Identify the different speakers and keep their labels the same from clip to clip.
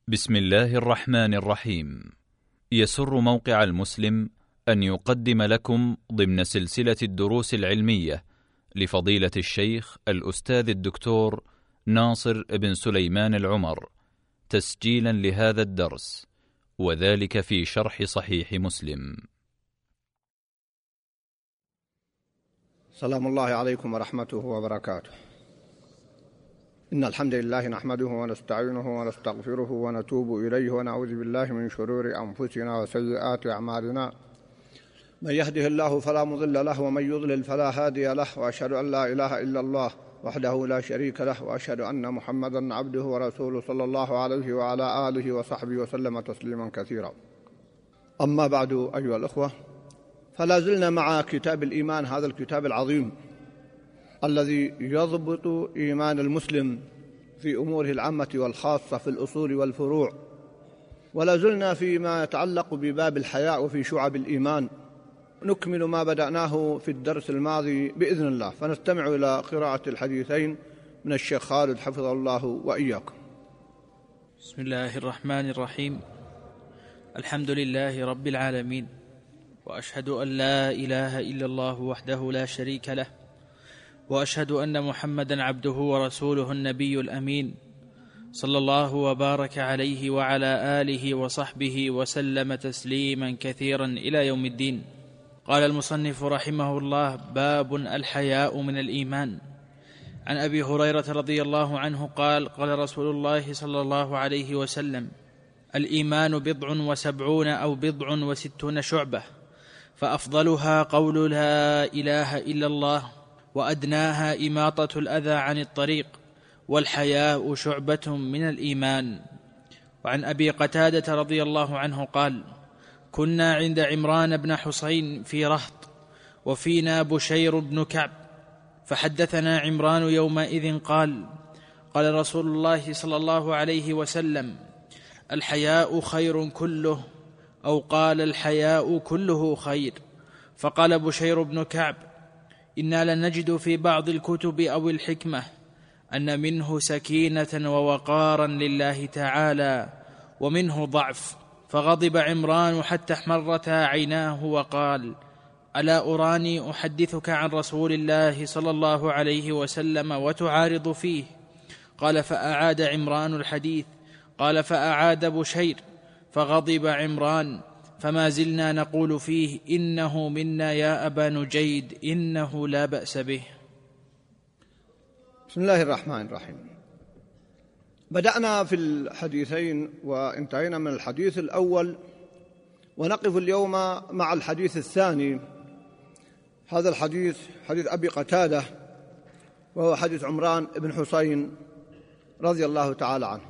Speaker 1: بسم الله الرحمن الرحيم. يسر موقع المسلم أن يقدم لكم ضمن سلسلة الدروس العلمية لفضيلة الشيخ الأستاذ الدكتور ناصر بن سليمان العمر تسجيلا لهذا الدرس، وذلك في شرح صحيح مسلم.
Speaker 2: سلام الله عليكم ورحمته وبركاته. إن الحمد لله نحمده ونستعينه ونستغفره ونتوب إليه ونعوذ بالله من شرور أنفسنا وسيئات أعمالنا. من يهده الله فلا مضل له ومن يضلل فلا هادي له، وأشهد أن لا إله إلا الله وحده لا شريك له، وأشهد أن محمدا عبده ورسوله صلى الله عليه وعلى آله وصحبه وسلم تسليما كثيرا. أما بعد أيها الأخوة، فلا زلنا مع كتاب الإيمان، هذا الكتاب العظيم الذي يضبط إيمان المسلم في أموره العامة والخاصة في الأصول والفروع، ولا زلنا فيما يتعلق بباب الحياء وفي شعب الإيمان، نكمل ما بدأناه في الدرس الماضي بإذن الله. فنستمع إلى قراءة الحديثين من الشيخ خالد حفظه الله وإياكم.
Speaker 3: بسم الله الرحمن الرحيم. الحمد لله رب العالمين، وأشهد أن لا إله إلا الله وحده لا شريك له، وأشهد أن محمدا عبده ورسوله النبي الأمين، صلى الله وبارك عليه وعلى آله وصحبه وسلم تسليما كثيرا إلى يوم الدين. قال المصنف رحمه الله: باب الحياء من الإيمان. عن أبي هريرة رضي الله عنه قال: قال رسول الله صلى الله عليه وسلم: الإيمان 70 أو 60 شعبة، فأفضلها قول لا إله إلا الله، وأدناها إماطة الأذى عن الطريق، والحياء شعبة من الإيمان. وعن أبي قتادة رضي الله عنه قال: كنا عند عمران بن حسين في رهط، وفينا بشير بن كعب، فحدثنا عمران يومئذ قال: قال رسول الله صلى الله عليه وسلم: الحياء خير كله، أو قال: الحياء كله خير. فقال بشير بن كعب: إنا لنجد في بعض الكتب أو الحكمة أن منه سكينة ووقارا لله تعالى، ومنه ضعف. فغضب عمران حتى احمرتا عيناه وقال: ألا أراني أحدثك عن رسول الله صلى الله عليه وسلم وتعارض فيه؟ قال: فأعاد عمران الحديث. قال: فأعاد بشير، فغضب عمران، فما زلنا نقول فيه: إنه منا يا أبا نجيد، إنه لا بأس به.
Speaker 2: بسم الله الرحمن الرحيم. بدأنا في الحديثين وانتهينا من الحديث الأول، ونقف اليوم مع الحديث الثاني. هذا الحديث حديث أبي قتادة، وهو حديث عمران بن حسين رضي الله تعالى عنه.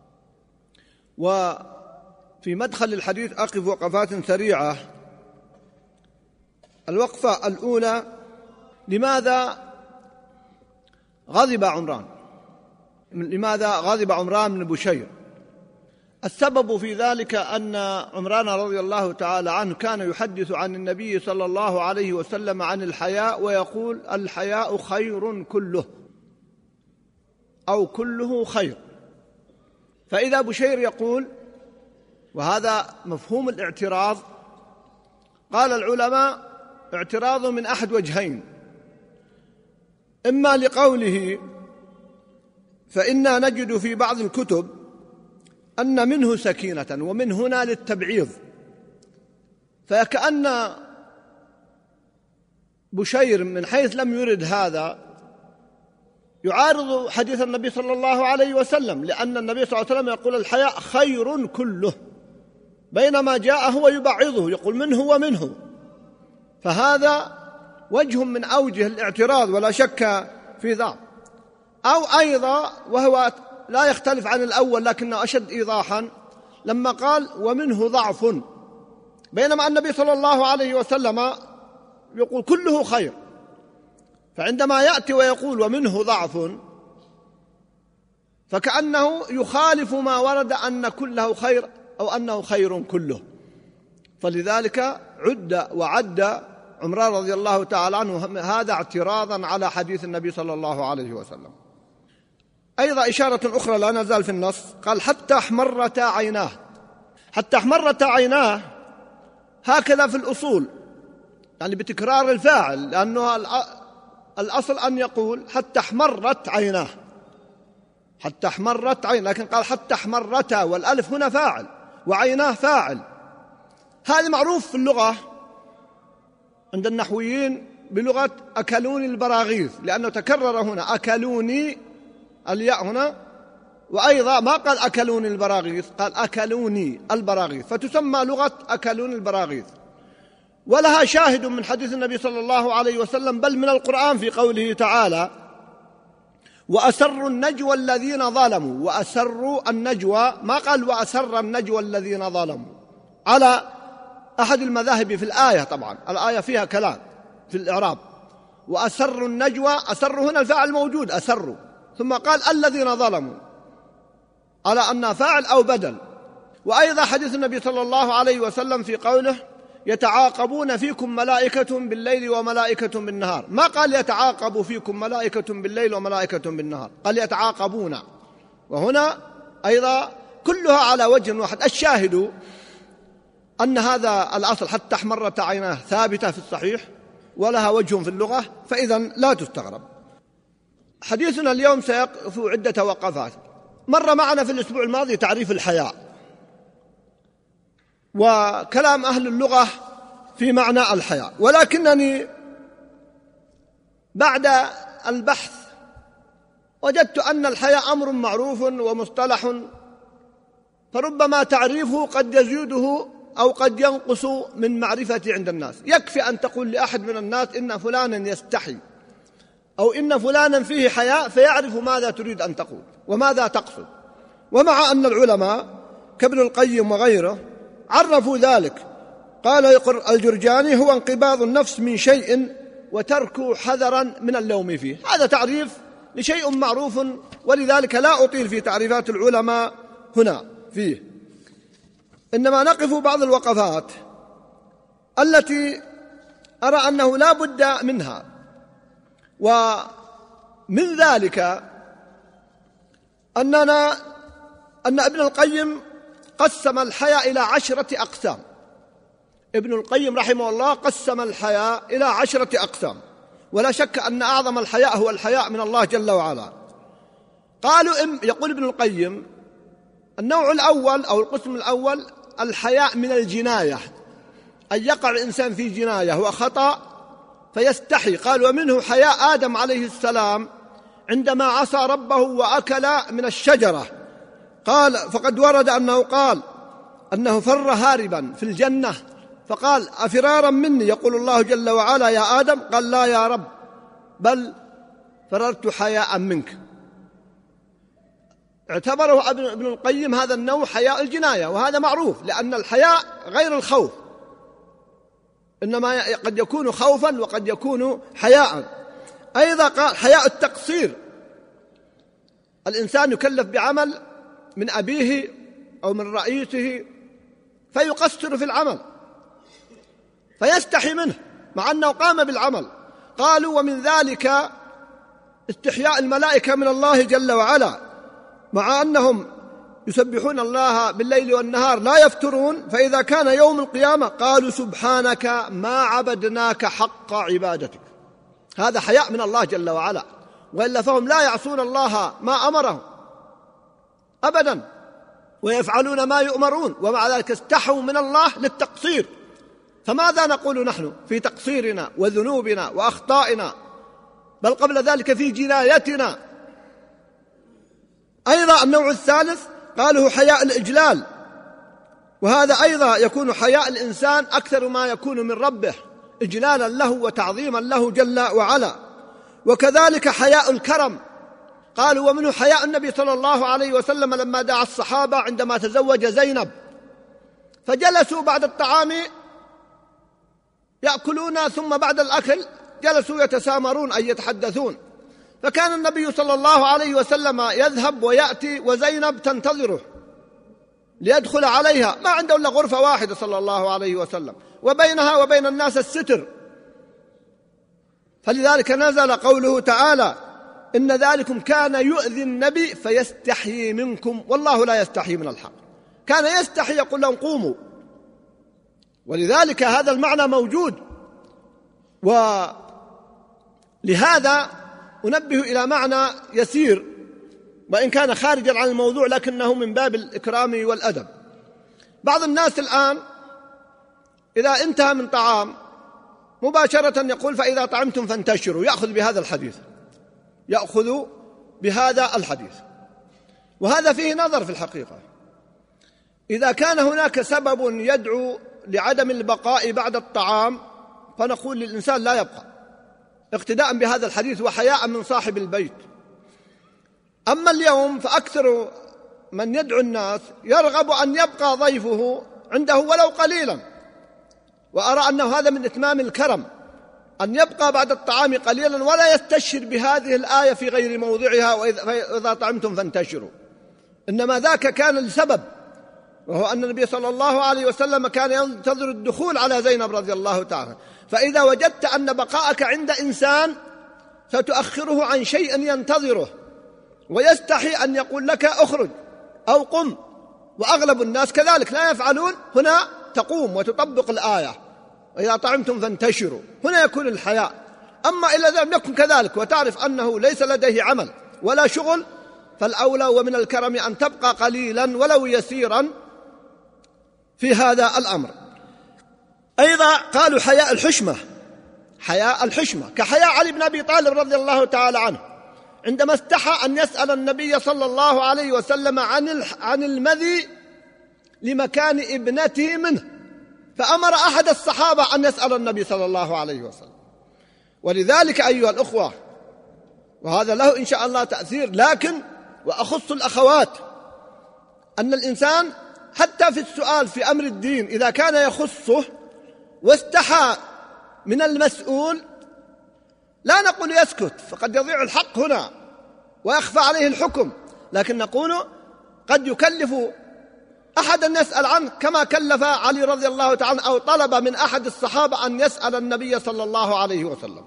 Speaker 2: وفي مدخل الحديث أقف وقفات سريعة. الوقفة الأولى: لماذا غضب عمران؟ لماذا غضب عمران بن بشير؟ السبب في ذلك أن عمران رضي الله تعالى عنه كان يحدث عن النبي صلى الله عليه وسلم عن الحياء، ويقول: الحياء خير كله، أو كله خير. فإذا بشير يقول، وهذا مفهوم الاعتراض، قال العلماء: اعتراض من أحد وجهين: إما لقوله فإنا نجد في بعض الكتب أن منه سكينة، ومن هنا للتبعيض، فكأن بشير من حيث لم يرد هذا يعارض حديث النبي صلى الله عليه وسلم، لأن النبي صلى الله عليه وسلم يقول: الحياء خير كله، بينما جاء هو يبعضه، يقول منه ومنه. فهذا وجه من أوجه الاعتراض ولا شك في ذلك. أو أيضا، وهو لا يختلف عن الأول لكنه أشد إيضاحا، لما قال: ومنه ضعف، بينما النبي صلى الله عليه وسلم يقول كله خير. فعندما يأتي ويقول ومنه ضعف، فكأنه يخالف ما ورد أن كله خير، أو أنه خير كله. فلذلك وعد عمران رضي الله تعالى عنه هذا اعتراضا على حديث النبي صلى الله عليه وسلم. أيضا إشارة أخرى لا نزال في النص، قال حتى احمرت عيناه. حتى احمرت عيناه هكذا في الأصول، يعني بتكرار الفاعل، لأنه الأصل أن يقول حتى احمرت عيناه، حتى احمرت عين، لكن قال حتى احمرت، والألف هنا فاعل وعيناه فاعل. هذا معروف في اللغة عند النحويين بلغة أكلوني البراغيث، لأنه تكرر هنا أكلوني الياء هنا، وأيضا ما قال أكلوني البراغيث، قال أكلوني البراغيث، فتسمى لغة أكلوني البراغيث. ولها شاهد من حديث النبي صلى الله عليه وسلم، بل من القرآن في قوله تعالى وأسروا النجوى الذين ظلموا. وأسروا النجوى، ما قال وأسر النجوى الذين ظلموا، على أحد المذاهب في الآية. طبعا الآية فيها كلام في الإعراب. وأسروا النجوى، أسروا هنا الفاعل موجود أسروا، ثم قال الذين ظلموا على أنها فاعل أو بدل. وأيضا حديث النبي صلى الله عليه وسلم في قوله يتعاقبون فيكم ملائكة بالليل وملائكة بالنهار، ما قال يتعاقب فيكم ملائكة بالليل وملائكة بالنهار، قال يتعاقبون. وهنا أيضا كلها على وجه واحد. الشاهد أن هذا الأصل حتى احمرت عيناه ثابتة في الصحيح ولها وجه في اللغة، فإذا لا تستغرب. حديثنا اليوم سيقف عدة وقفات. مر معنا في الأسبوع الماضي تعريف الحياء وكلام أهل اللغة في معنى الحياء، ولكنني بعد البحث وجدت أن الحياء أمر معروف ومصطلح، فربما تعريفه قد يزيده أو قد ينقص من معرفته عند الناس. يكفي أن تقول لأحد من الناس إن فلانا يستحي أو إن فلانا فيه حياء، فيعرف ماذا تريد أن تقول وماذا تقصد. ومع أن العلماء كابن القيم وغيره عرفوا ذلك، قال الجرجاني هو انقباض النفس من شيء وترك حذرا من اللوم فيه. هذا تعريف لشيء معروف، ولذلك لا أطيل في تعريفات العلماء هنا فيه، إنما نقف بعض الوقفات التي أرى أنه لا بد منها. ومن ذلك أن ابن القيم قسم الحياء إلى 10 أقسام. ابن القيم رحمه الله قسم الحياء إلى 10 أقسام، ولا شك أن أعظم الحياء هو الحياء من الله جل وعلا. قالوا يقول ابن القيم النوع الأول أو القسم الأول الحياء من الجناية، أن يقع الإنسان في جناية وخطأ فيستحي. قال ومنه حياء آدم عليه السلام عندما عصى ربه وأكل من الشجرة، قال فقد ورد أنه قال أنه فر هاربا في الجنة فقال أفرارا مني، يقول الله جل وعلا يا آدم، قال لا يا رب بل فررت حياء منك. اعتبره ابن القيم هذا النوع حياء الجناية، وهذا معروف، لأن الحياء غير الخوف، إنما قد يكون خوفا وقد يكون حياء. أيضا قال حياء التقصير، الإنسان يكلف بعمل من أبيه أو من رئيسه فيقصر في العمل فيستحي منه مع أنه قام بالعمل. قالوا ومن ذلك استحياء الملائكة من الله جل وعلا، مع أنهم يسبحون الله بالليل والنهار لا يفترون، فإذا كان يوم القيامة قالوا سبحانك ما عبدناك حق عبادتك. هذا حياء من الله جل وعلا، وإلا فهم لا يعصون الله ما أمرهم أبدا ويفعلون ما يؤمرون، ومع ذلك استحوا من الله للتقصير. فماذا نقول نحن في تقصيرنا وذنوبنا وأخطائنا، بل قبل ذلك في جنايتنا. أيضا النوع الثالث قاله حياء الإجلال، وهذا أيضا يكون حياء الإنسان أكثر ما يكون من ربه إجلالا له وتعظيما له جل وعلا. وكذلك حياء الكرم، قالوا ومنه حياء النبي صلى الله عليه وسلم لما دعا الصحابة عندما تزوج زينب، فجلسوا بعد الطعام يأكلون، ثم بعد الأكل جلسوا يتسامرون أي يتحدثون، فكان النبي صلى الله عليه وسلم يذهب ويأتي وزينب تنتظره ليدخل عليها، ما عنده إلا غرفة واحدة صلى الله عليه وسلم، وبينها وبين الناس الستر. فلذلك نزل قوله تعالى إن ذلكم كان يؤذي النبي فيستحيي منكم والله لا يستحيي من الحق. كان يستحي يقول لهم قوموا، ولذلك هذا المعنى موجود. ولهذا أنبه إلى معنى يسير وإن كان خارجا عن الموضوع لكنه من باب الإكرام والأدب. بعض الناس الآن إذا انتهى من طعام مباشرة يقول فإذا طعمتم فانتشروا، يأخذ بهذا الحديث، وهذا فيه نظر في الحقيقة. إذا كان هناك سبب يدعو لعدم البقاء بعد الطعام فنقول للإنسان لا يبقى، اقتداء بهذا الحديث وحياء من صاحب البيت. أما اليوم فأكثر من يدعو الناس يرغب أن يبقى ضيفه عنده ولو قليلا، وأرى أنه هذا من إتمام الكرم أن يبقى بعد الطعام قليلا ولا يستشهر بهذه الآية في غير موضعها وإذا طعمتم فانتشروا، إنما ذاك كان لسبب، وهو أن النبي صلى الله عليه وسلم كان ينتظر الدخول على زينب رضي الله تعالى، فإذا وجدت أن بقاءك عند إنسان ستؤخره عن شيء ينتظره ويستحي أن يقول لك أخرج أو قم، وأغلب الناس كذلك لا يفعلون، هنا تقوم وتطبق الآية وإذا طعمتم فانتشروا، هنا يكون الحياء. أما إذا لم يكن كذلك وتعرف أنه ليس لديه عمل ولا شغل فالأولى ومن الكرم أن تبقى قليلا ولو يسيرا في هذا الأمر. أيضا قالوا حياء الحشمة كحياء علي بن أبي طالب رضي الله تعالى عنه عندما استحى أن يسأل النبي صلى الله عليه وسلم عن المذي لمكان ابنته منه، فأمر أحد الصحابة أن يسأل النبي صلى الله عليه وسلم. ولذلك أيها الأخوة، وهذا له إن شاء الله تأثير، لكن وأخص الأخوات، أن الإنسان حتى في السؤال في أمر الدين إذا كان يخصه واستحى من المسؤول لا نقول يسكت فقد يضيع الحق هنا ويخفى عليه الحكم، لكن نقول قد يكلف أحد أن يسأل عنه كما كلف علي رضي الله تعالى أو طلب من أحد الصحابة أن يسأل النبي صلى الله عليه وسلم.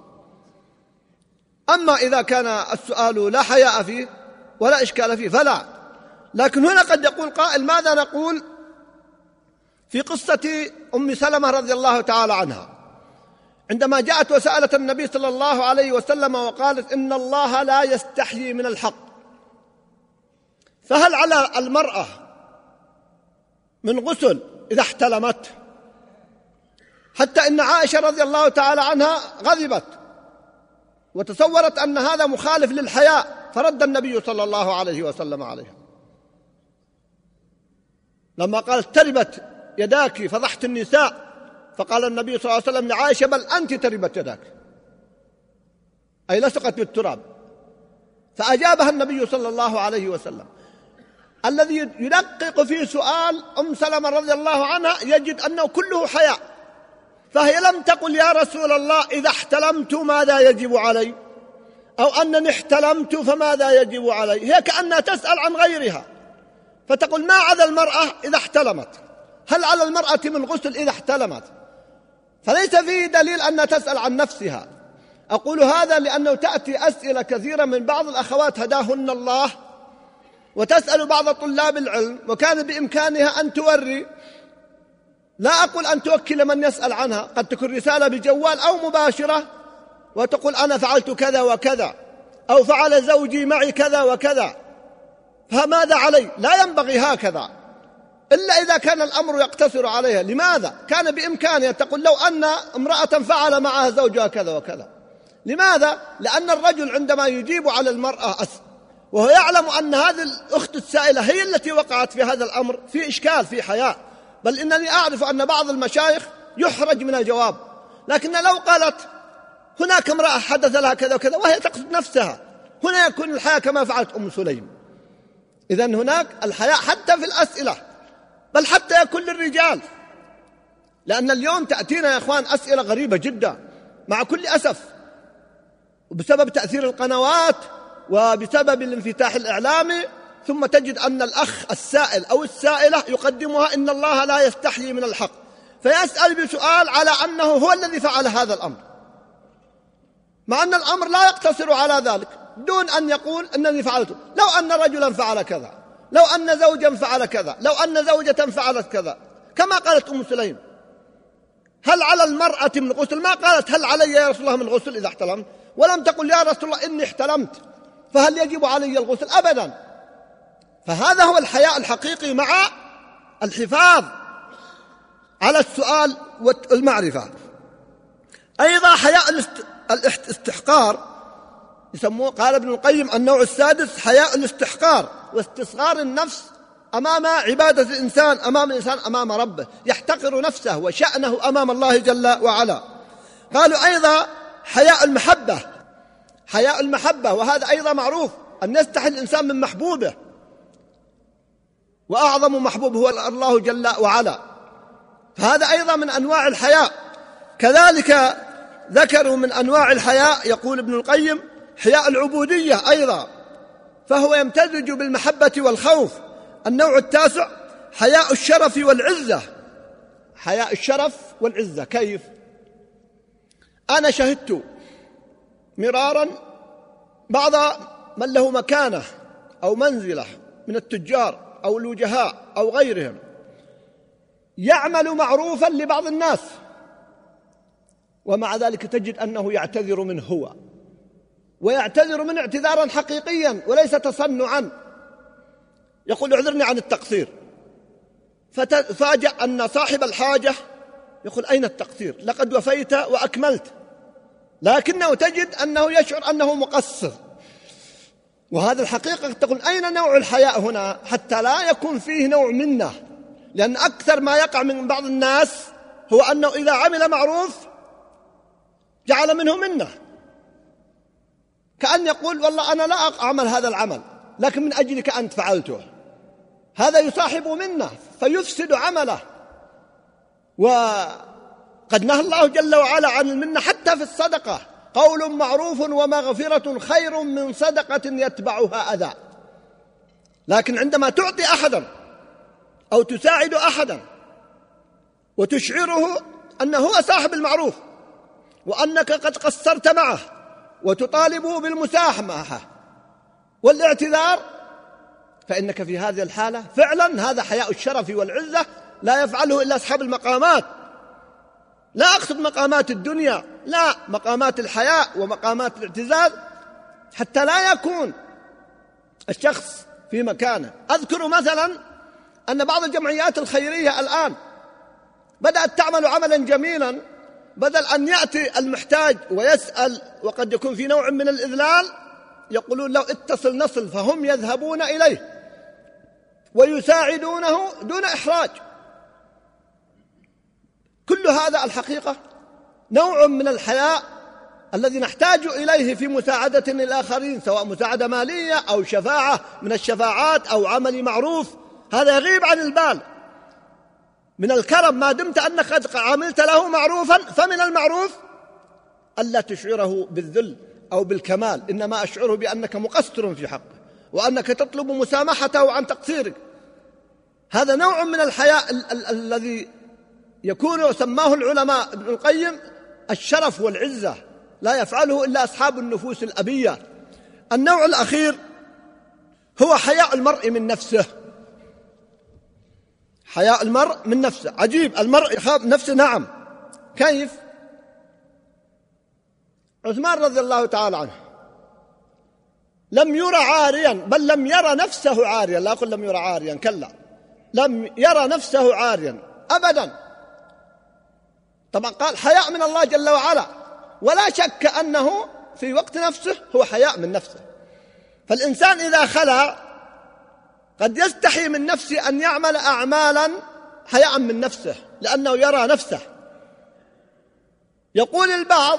Speaker 2: أما إذا كان السؤال لا حياء فيه ولا إشكال فيه فلا. لكن هنا قد يقول قائل ماذا نقول في قصة أم سلمة رضي الله تعالى عنها عندما جاءت وسألت النبي صلى الله عليه وسلم وقالت إن الله لا يستحيي من الحق، فهل على المرأة من غسل إذا احتلمت؟ حتى إن عائشة رضي الله تعالى عنها غضبت وتصورت أن هذا مخالف للحياء، فرد النبي صلى الله عليه وسلم عليها لما قالت تربت يداك فضحت النساء، فقال النبي صلى الله عليه وسلم لعائشة بل أنت تربت يداك، أي لصقت بالتراب. فأجابها النبي صلى الله عليه وسلم. الذي يدقق في سؤال أم سلمة رضي الله عنها يجد أنه كله حياء، فهي لم تقل يا رسول الله إذا احتلمت ماذا يجب علي، أو أنني احتلمت فماذا يجب علي، هي كأنها تسأل عن غيرها فتقول ما على المرأة إذا احتلمت، هل على المرأة من غسل إذا احتلمت؟ فليس فيه دليل أنها تسأل عن نفسها. أقول هذا لأنه تأتي أسئلة كثيرة من بعض الأخوات هداهن الله وتسأل بعض طلاب العلم وكان بإمكانها أن توري، لا أقول أن توكل من يسأل عنها، قد تكون رسالة بجوال أو مباشرة وتقول أنا فعلت كذا وكذا أو فعل زوجي معي كذا وكذا فماذا علي؟ لا ينبغي هكذا إلا إذا كان الأمر يقتصر عليها. لماذا؟ كان بإمكانها تقول لو أن امرأة فعل معها زوجها كذا وكذا. لماذا؟ لأن الرجل عندما يجيب على المرأة وهو يعلم أن هذه الأخت السائلة هي التي وقعت في هذا الأمر في إشكال في حياء، بل إنني أعرف أن بعض المشايخ يحرج من الجواب، لكن لو قالت هناك امرأة حدث لها كذا وكذا وهي تقصد نفسها هنا يكون الحياء كما فعلت أم سليم. إذن هناك الحياء حتى في الأسئلة، بل حتى يكون للرجال، لأن اليوم تأتينا يا أخوان أسئلة غريبة جدا مع كل أسف، وبسبب تأثير القنوات وبسبب الانفتاح الإعلامي، ثم تجد أن الأخ السائل أو السائلة يقدمها إن الله لا يستحيي من الحق، فيسأل بسؤال على أنه هو الذي فعل هذا الأمر، مع أن الأمر لا يقتصر على ذلك، دون أن يقول أنني فعلته. لو أن رجلا فعل كذا، لو أن زوجا فعل كذا، لو أن زوجة فعلت كذا، كما قالت أم سليم: هل على المرأة من غسل؟ ما قالت هل علي يا رسول الله من غسل إذا احتلمت، ولم تقل يا رسول الله إني احتلمت فهل يجب علي الغسل؟ أبدا. فهذا هو الحياء الحقيقي مع الحفاظ على السؤال والمعرفة. أيضا حياء الاستحقار يسموه، قال ابن القيم: النوع السادس حياء الاستحقار واستصغار النفس أمام عبادة الإنسان، أمام الإنسان أمام ربه، يحتقر نفسه وشأنه أمام الله جل وعلا. قالوا أيضا حياء المحبة، حياء المحبة، وهذا أيضا معروف أن يستحي الإنسان من محبوبه، وأعظم محبوب هو الله جل وعلا، فهذا أيضا من أنواع الحياء. كذلك ذكروا من أنواع الحياء، يقول ابن القيم: حياء العبودية أيضا، فهو يمتزج بالمحبة والخوف. النوع التاسع حياء الشرف والعزة. حياء الشرف والعزة كيف؟ أنا شهدت مرارا بعض من له مكانة أو منزلة من التجار أو الوجهاء أو غيرهم يعمل معروفا لبعض الناس، ومع ذلك تجد أنه يعتذر منه هو، ويعتذر منه اعتذارا حقيقيا وليس تصنعا. يقول: اعذرني عن التقصير، فتفاجأ أن صاحب الحاجة يقول: أين التقصير؟ لقد وفيت وأكملت، لكنه تجد أنه يشعر أنه مقصر. وهذا الحقيقة تقول: أين نوع الحياء هنا؟ حتى لا يكون فيه نوع منه، لأن أكثر ما يقع من بعض الناس هو أنه إذا عمل معروف جعل منه منه، كأن يقول: والله أنا لا أعمل هذا العمل لكن من أجلك أنت فعلته. هذا يصاحب منه فيفسد عمله. وقد نهى الله جل وعلا عن المنة حتى في الصدقة: قول معروف ومغفرة خير من صدقة يتبعها أذى. لكن عندما تعطي أحدا أو تساعد أحدا وتشعره أنه هو صاحب المعروف وأنك قد قصرت معه وتطالبه بالمسامحة والاعتذار، فإنك في هذه الحالة فعلا هذا حياء الشرف والعزة لا يفعله إلا أصحاب المقامات. لا أقصد مقامات الدنيا، لا، مقامات الحياء ومقامات الاعتزاز، حتى لا يكون الشخص في مكانه. أذكر مثلا أن بعض الجمعيات الخيرية الآن بدأت تعمل عملا جميلا، بدل أن يأتي المحتاج ويسأل وقد يكون في نوع من الإذلال، يقولون: لو اتصل نصل، فهم يذهبون إليه ويساعدونه دون إحراج. كل هذا الحقيقة نوع من الحياء الذي نحتاج إليه في مساعدة الآخرين، سواء مساعدة مالية أو شفاعة من الشفاعات أو عمل معروف. هذا يغيب عن البال. من الكرم ما دمت أنك قد عملت له معروفا، فمن المعروف ألا تشعره بالذل أو بالكمال، إنما أشعره بأنك مقصر في حقه وأنك تطلب مسامحته عن تقصيرك. هذا نوع من الحياء الذي يكون سماه العلماء ابن القيم الشرف والعزة، لا يفعله إلا أصحاب النفوس الأبية. النوع الأخير هو حياء المرء من نفسه. حياء المرء من نفسه عجيب، المرء يخاف نفسه. نعم، كيف؟ عثمان رضي الله تعالى عنه لم يرى عاريا، بل لم يرى نفسه عاريا، لا أقول لم يرى عاريا، كلا، لم يرى نفسه عاريا أبدا. طبعا قال حياء من الله جل وعلا، ولا شك أنه في وقت نفسه هو حياء من نفسه. فالإنسان إذا خلى قد يستحي من نفسه أن يعمل أعمالا حياء من نفسه، لأنه يرى نفسه. يقول البعض: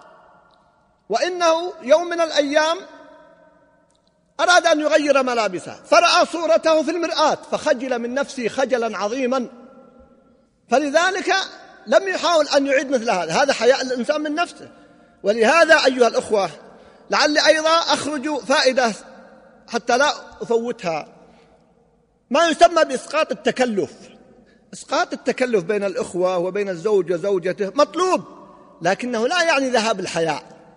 Speaker 2: وإنه يوم من الأيام أراد أن يغير ملابسه، فرأى صورته في المرآة فخجل من نفسه خجلا عظيما، فلذلك لم يحاول أن يعيد مثل هذا حياء الإنسان من نفسه. ولهذا أيها الأخوة، لعلي أيضا أخرج فائدة حتى لا أفوتها، ما يسمى بإسقاط التكلف. إسقاط التكلف بين الأخوة وبين الزوج وزوجته مطلوب، لكنه لا يعني ذهاب الحياء.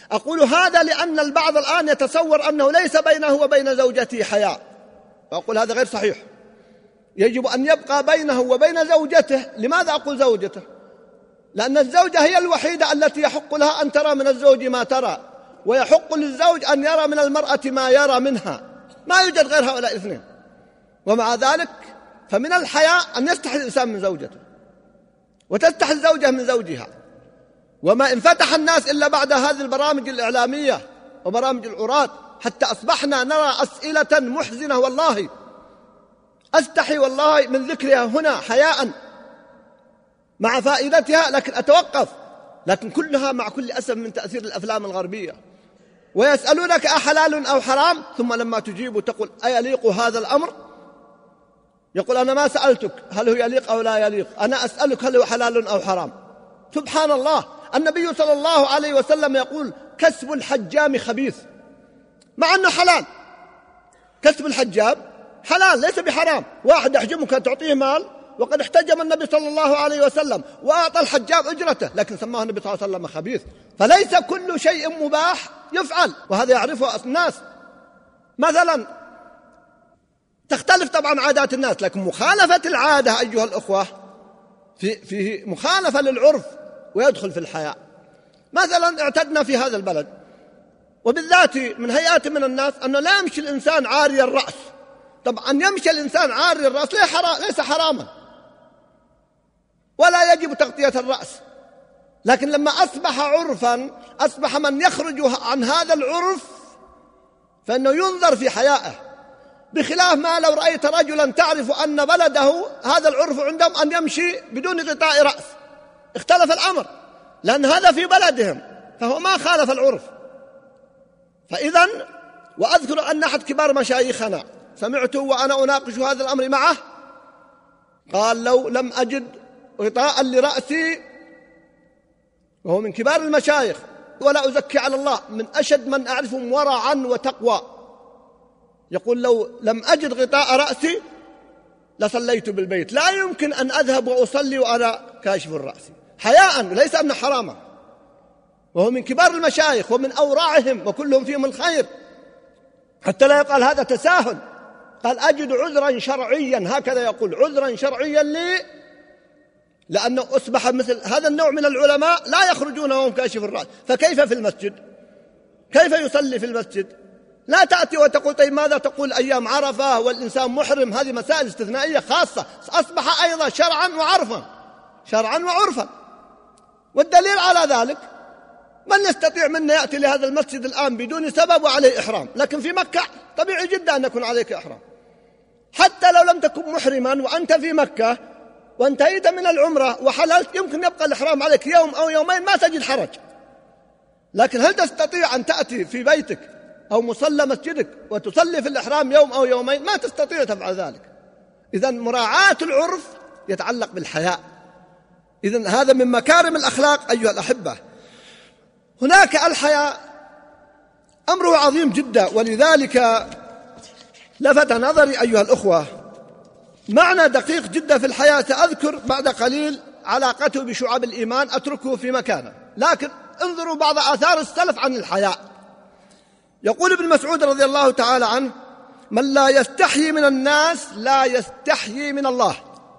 Speaker 2: أقول هذا لأن البعض الآن يتصور أنه ليس بينه وبين زوجته حياء، وأقول هذا غير صحيح. يجب أن يبقى بينه وبين زوجته. لماذا أقول زوجته؟ لأن الزوجة هي الوحيدة التي يحق لها أن ترى من الزوج ما ترى، ويحق للزوج أن يرى من المرأة ما يرى منها، ما يوجد غير هؤلاء الاثنين. ومع ذلك فمن الحياء أن يستحي الإنسان من زوجته وتستحي الزوجة من زوجها. وما انفتح الناس إلا بعد هذه البرامج الإعلامية وبرامج العراة، حتى أصبحنا نرى أسئلة محزنة والله أستحي والله من ذكرها هنا حياء مع فائدتها، لكن أتوقف. لكن كلها مع كل أسف من تأثير الأفلام الغربية. ويسألونك أحلال أو حرام، ثم لما تجيب تقول أيليق هذا الأمر؟ يقول أنا ما سألتك هل هو يليق أو لا يليق، أنا أسألك هل هو حلال أو حرام. سبحان الله، النبي صلى الله عليه وسلم يقول كسب الحجام خبيث، مع أنه حلال. كسب الحجام حلال ليس بحرام. واحد يحجمك تعطيه مال، وقد احتجم النبي صلى الله عليه وسلم وأعطى الحجام أجرته، لكن سماه النبي صلى الله عليه وسلم خبيث. فليس كل شيء مباح يفعل، وهذا يعرفه الناس. مثلا تختلف طبعا عادات الناس، لكن مخالفة العادة أيها الأخوة في مخالفة للعرف ويدخل في الحياء. مثلا اعتدنا في هذا البلد وبالذات من هيئات من الناس أنه لا يمشي الإنسان عاري الرأس. طبعا أن يمشي الإنسان عاري الرأس ليس حراما ولا يجب تغطية الرأس، لكن لما أصبح عرفا أصبح من يخرج عن هذا العرف فإنه ينظر في حيائه، بخلاف ما لو رأيت رجلا تعرف أن بلده هذا العرف عندهم أن يمشي بدون غطاء رأس، اختلف الأمر، لأن هذا في بلدهم فهو ما خالف العرف. فإذن وأذكر أن أحد كبار مشايخنا سمعته وأنا أناقش هذا الأمر معه قال لو لم أجد غطاء لرأسي، وهو من كبار المشايخ ولا أزكي على الله، من أشد من أعرفهم ورعا وتقوى، يقول لو لم أجد غطاء رأسي لصليت بالبيت، لا يمكن أن أذهب وأصلي وأنا كاشف الرأس حياء، ليس أن حراما. وهو من كبار المشايخ ومن أورعهم وكلهم فيهم الخير، حتى لا يقال هذا تساهل. قال أجد عذرا شرعيا، هكذا يقول عذرا شرعيا لي، لأنه أصبح مثل هذا النوع من العلماء لا يخرجون وهم كاشف الرأس. فكيف في المسجد؟ كيف يصلي في المسجد؟ لا تأتي وتقول طيب ماذا تقول أيام عرفة والإنسان محرم؟ هذه مسائل استثنائية خاصة، أصبح أيضا شرعا وعرفا، شرعا وعرفا. والدليل على ذلك من يستطيع منا يأتي لهذا المسجد الآن بدون سبب وعليه إحرام، لكن في مكة طبيعي جدا أن يكون عليك إحرام، حتى لو لم تكن محرما وأنت في مكة وانتهيت من العمرة وحللت يمكن يبقى الإحرام عليك يوم أو يومين ما تجد حرج. لكن هل تستطيع أن تأتي في بيتك أو مصلى مسجدك وتصلي في الإحرام يوم أو يومين؟ ما تستطيع تفعل ذلك. إذن مراعاة العرف يتعلق بالحياء. إذن هذا من مكارم الأخلاق أيها الأحبة. هناك الحياء أمره عظيم جدا، ولذلك لفت نظري أيها الأخوة معنى دقيق جدا في الحياة، سأذكر بعد قليل علاقته بشعب الإيمان، أتركه في مكانه، لكن انظروا بعض آثار السلف عن الحياء. يقول ابن مسعود رضي الله تعالى عنه من لا يستحيي من الناس لا يستحيي من الله.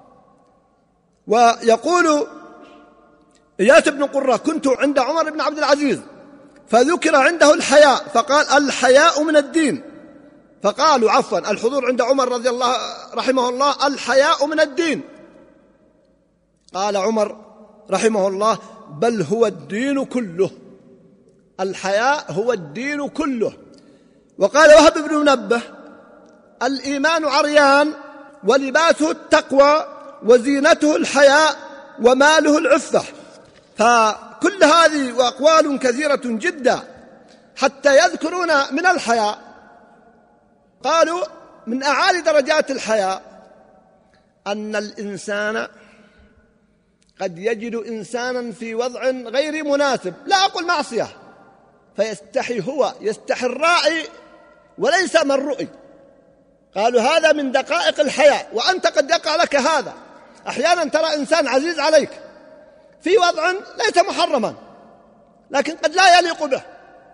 Speaker 2: ويقول إياس بن قرة كنت عند عمر بن عبد العزيز فذكر عنده الحياء فقال الحياء من الدين، فقالوا عفوا الحضور عند عمر رضي الله رحمه الله الحياء من الدين، قال عمر رحمه الله بل هو الدين كله، الحياء هو الدين كله. وقال وهب بن منبه الإيمان عريان ولباسه التقوى وزينته الحياء وماله العفة. فكل هذه وأقوال كثيرة جدا حتى يذكرون من الحياء. قالوا من أعالي درجات الحياء أن الإنسان قد يجد إنسانا في وضع غير مناسب، لا أقول معصية، فيستحي هو، يستحي الراعي وليس من رؤي. قالوا هذا من دقائق الحياء، وأنت قد يقع لك هذا. أحيانا ترى إنسان عزيز عليك في وضع ليس محرما لكن قد لا يليق به،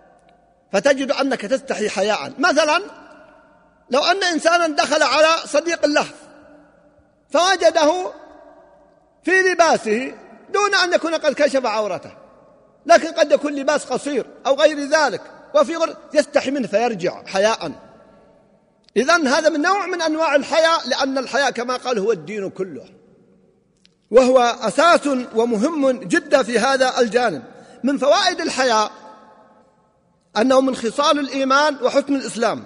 Speaker 2: فتجد أنك تستحي حياء. مثلا لو أن إنسانا دخل على صديق له فوجده في لباسه دون أن يكون قد كشف عورته، لكن قد يكون لباس قصير أو غير ذلك، وفي يستحي منه فيرجع حياء. إذن هذا من نوع من أنواع الحياء، لأن الحياء كما قال هو الدين كله، وهو أساس ومهم جدا في هذا الجانب. من فوائد الحياء أنه من خصال الإيمان وحسن الإسلام،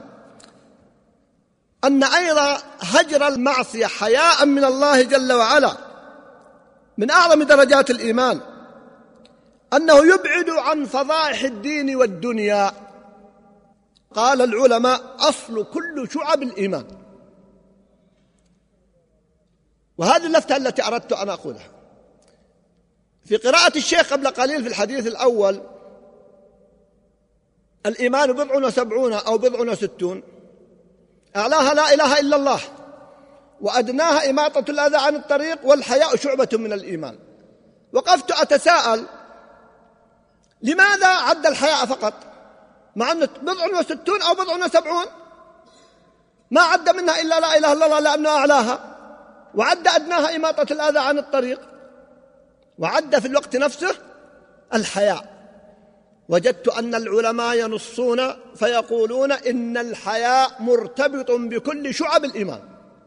Speaker 2: أن أيضا هجر المعصية حياء من الله جل وعلا من أعظم درجات الإيمان، أنه يبعد عن فضائح الدين والدنيا. قال العلماء أصل كل شعب الإيمان، وهذه اللفتة التي أردت أن أقولها في قراءة الشيخ قبل قليل في الحديث الأول: الإيمان 70 أو 60، أعلاها لا إله إلا الله، وأدناها إماطة الأذى عن الطريق، والحياء شعبة من الإيمان. وقفت أتساءل لماذا عد الحياء فقط، مع أنه 60 أو 70 ما عد منها إلا لا إله إلا الله لأنه أعلاها، وعد أدناها إماطة الأذى عن الطريق، وعد في الوقت نفسه الحياء. وجدت أن العلماء ينصون فيقولون إن الحياء مرتبط بكل شعب الإيمان.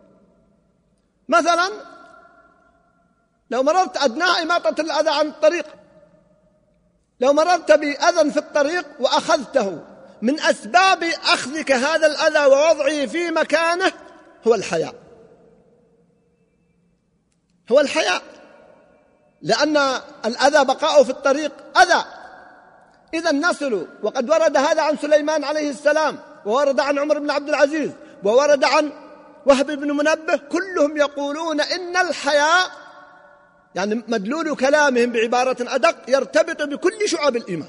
Speaker 2: مثلا لو مررت أدناها إماطة الأذى عن الطريق، لو مررت بأذى في الطريق وأخذته، من أسباب أخذك هذا الأذى ووضعه في مكانه هو الحياء، هو الحياء، لأن الأذى بقاؤه في الطريق أذى. إذا نصل، وقد ورد هذا عن سليمان عليه السلام، وورد عن عمر بن عبد العزيز، وورد عن وهب بن منبه، كلهم يقولون إن الحياء، يعني مدلول كلامهم بعبارة أدق، يرتبط بكل شعب الإيمان.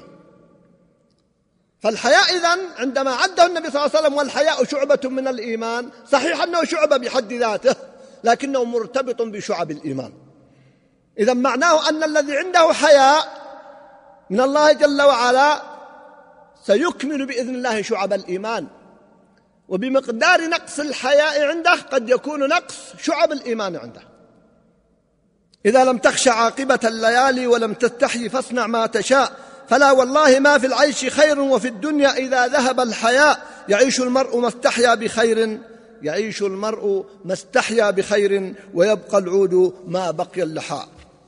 Speaker 2: فالحياء إذن عندما عده النبي صلى الله عليه وسلم والحياء شعبة من الإيمان، صحيح أنه شعبة بحد ذاته، لكنه مرتبط بشعب الإيمان. إذن معناه أن الذي عنده حياء من الله جل وعلا سيكمل بإذن الله شعب الإيمان، وبمقدار نقص الحياء عنده قد يكون نقص شعب الإيمان عنده. إذا لم تخش عاقبة الليالي ولم تستحي فاصنع ما تشاء، فلا والله ما في العيش خير، وفي الدنيا إذا ذهب الحياء يعيش المرء ما استحيا بخير، يعيش المرء ما استحيا بخير، ويبقى العود ما بقي اللحاء.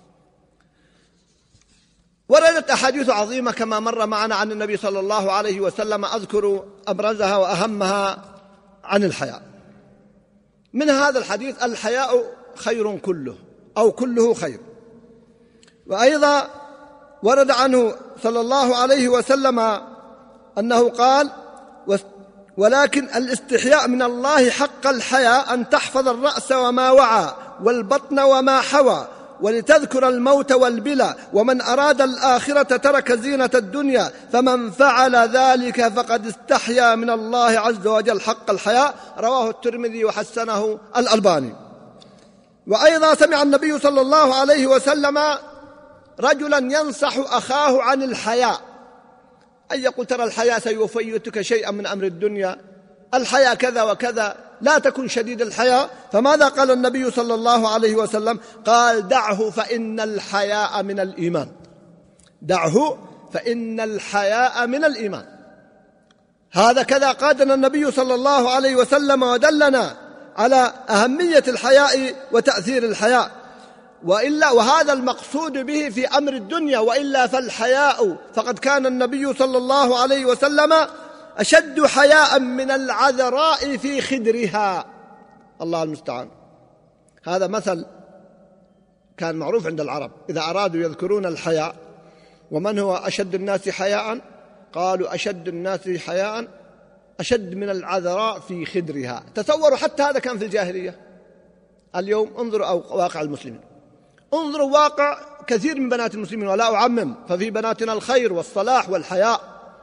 Speaker 2: وردت أحاديث عظيمة كما مر معنا عن النبي صلى الله عليه وسلم، أذكر أبرزها وأهمها عن الحياء. من هذا الحديث: الحياء خير كله، أو كله خير. وأيضا ورد عنه صلى الله عليه وسلم أنه قال: ولكن الاستحياء من الله حق الحياء أن تحفظ الرأس وما وعى، والبطن وما حوى، ولتذكر الموت والبلى، ومن أراد الآخرة ترك زينة الدنيا، فمن فعل ذلك فقد استحيا من الله عز وجل حق الحياء. رواه الترمذي وحسنه الألباني. وأيضا سمع النبي صلى الله عليه وسلم رجلا ينصح أخاه عن الحياء، أن يقول: ترى الحياء سيفيتك شيئا من أمر الدنيا، الحياء كذا وكذا، لا تكن شديد الحياء. فماذا قال النبي صلى الله عليه وسلم؟ قال: دعه فإن الحياء من الإيمان، دعه فإن الحياء من الإيمان. هذا كذا قادنا النبي صلى الله عليه وسلم ودلنا على أهمية الحياء وتأثير الحياء. وهذا المقصود به في أمر الدنيا، وإلا فالحياء، فقد كان النبي صلى الله عليه وسلم أشد حياء من العذراء في خدرها. الله المستعان. هذا مثل كان معروف عند العرب، إذا أرادوا يذكرون الحياء: ومن هو أشد الناس حياء؟ قالوا: أشد الناس حياء أشد من العذراء في خدرها. تصوروا، حتى هذا كان في الجاهلية. اليوم انظروا واقع المسلمين، انظروا واقع كثير من بنات المسلمين، ولا أعمم، ففي بناتنا الخير والصلاح والحياء.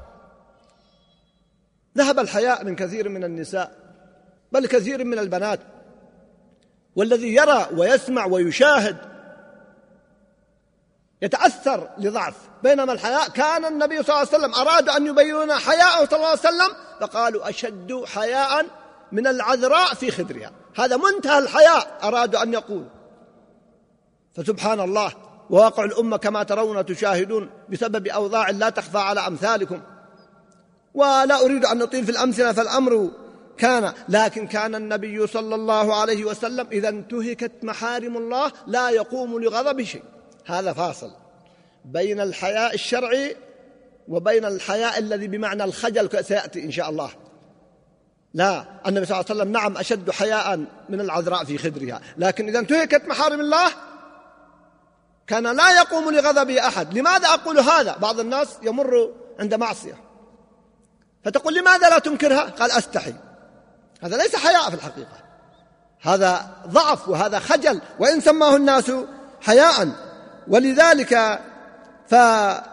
Speaker 2: ذهب الحياء من كثير من النساء، بل كثير من البنات. والذي يرى ويسمع ويشاهد يتأثر لضعف، بينما الحياء كان النبي صلى الله عليه وسلم أراد أن يبين لنا حياءه صلى الله عليه وسلم فقالوا أشد حياء من العذراء في خدرها. هذا منتهى الحياء أرادوا أن يقول. فسبحان الله، وواقع الأمة كما ترون تشاهدون بسبب أوضاع لا تخفى على أمثالكم. ولا أريد أن نطيل في الأمثلة فالأمر لكن كان النبي صلى الله عليه وسلم إذا انتهكت محارم الله لا يقوم لغضب شيء. هذا فاصل بين الحياء الشرعي وبين الحياء الذي بمعنى الخجل سيأتي إن شاء الله. لا، النبي صلى الله عليه وسلم نعم أشد حياء من العذراء في خدرها، لكن إذا انتهكت محارم الله كان لا يقوم لغضب أحد. لماذا أقول هذا؟ بعض الناس يمر عند معصية فتقول لماذا لا تنكرها؟ قال أستحي. هذا ليس حياء في الحقيقة، هذا ضعف وهذا خجل، وإن سماه الناس حياء. ولذلك فأقف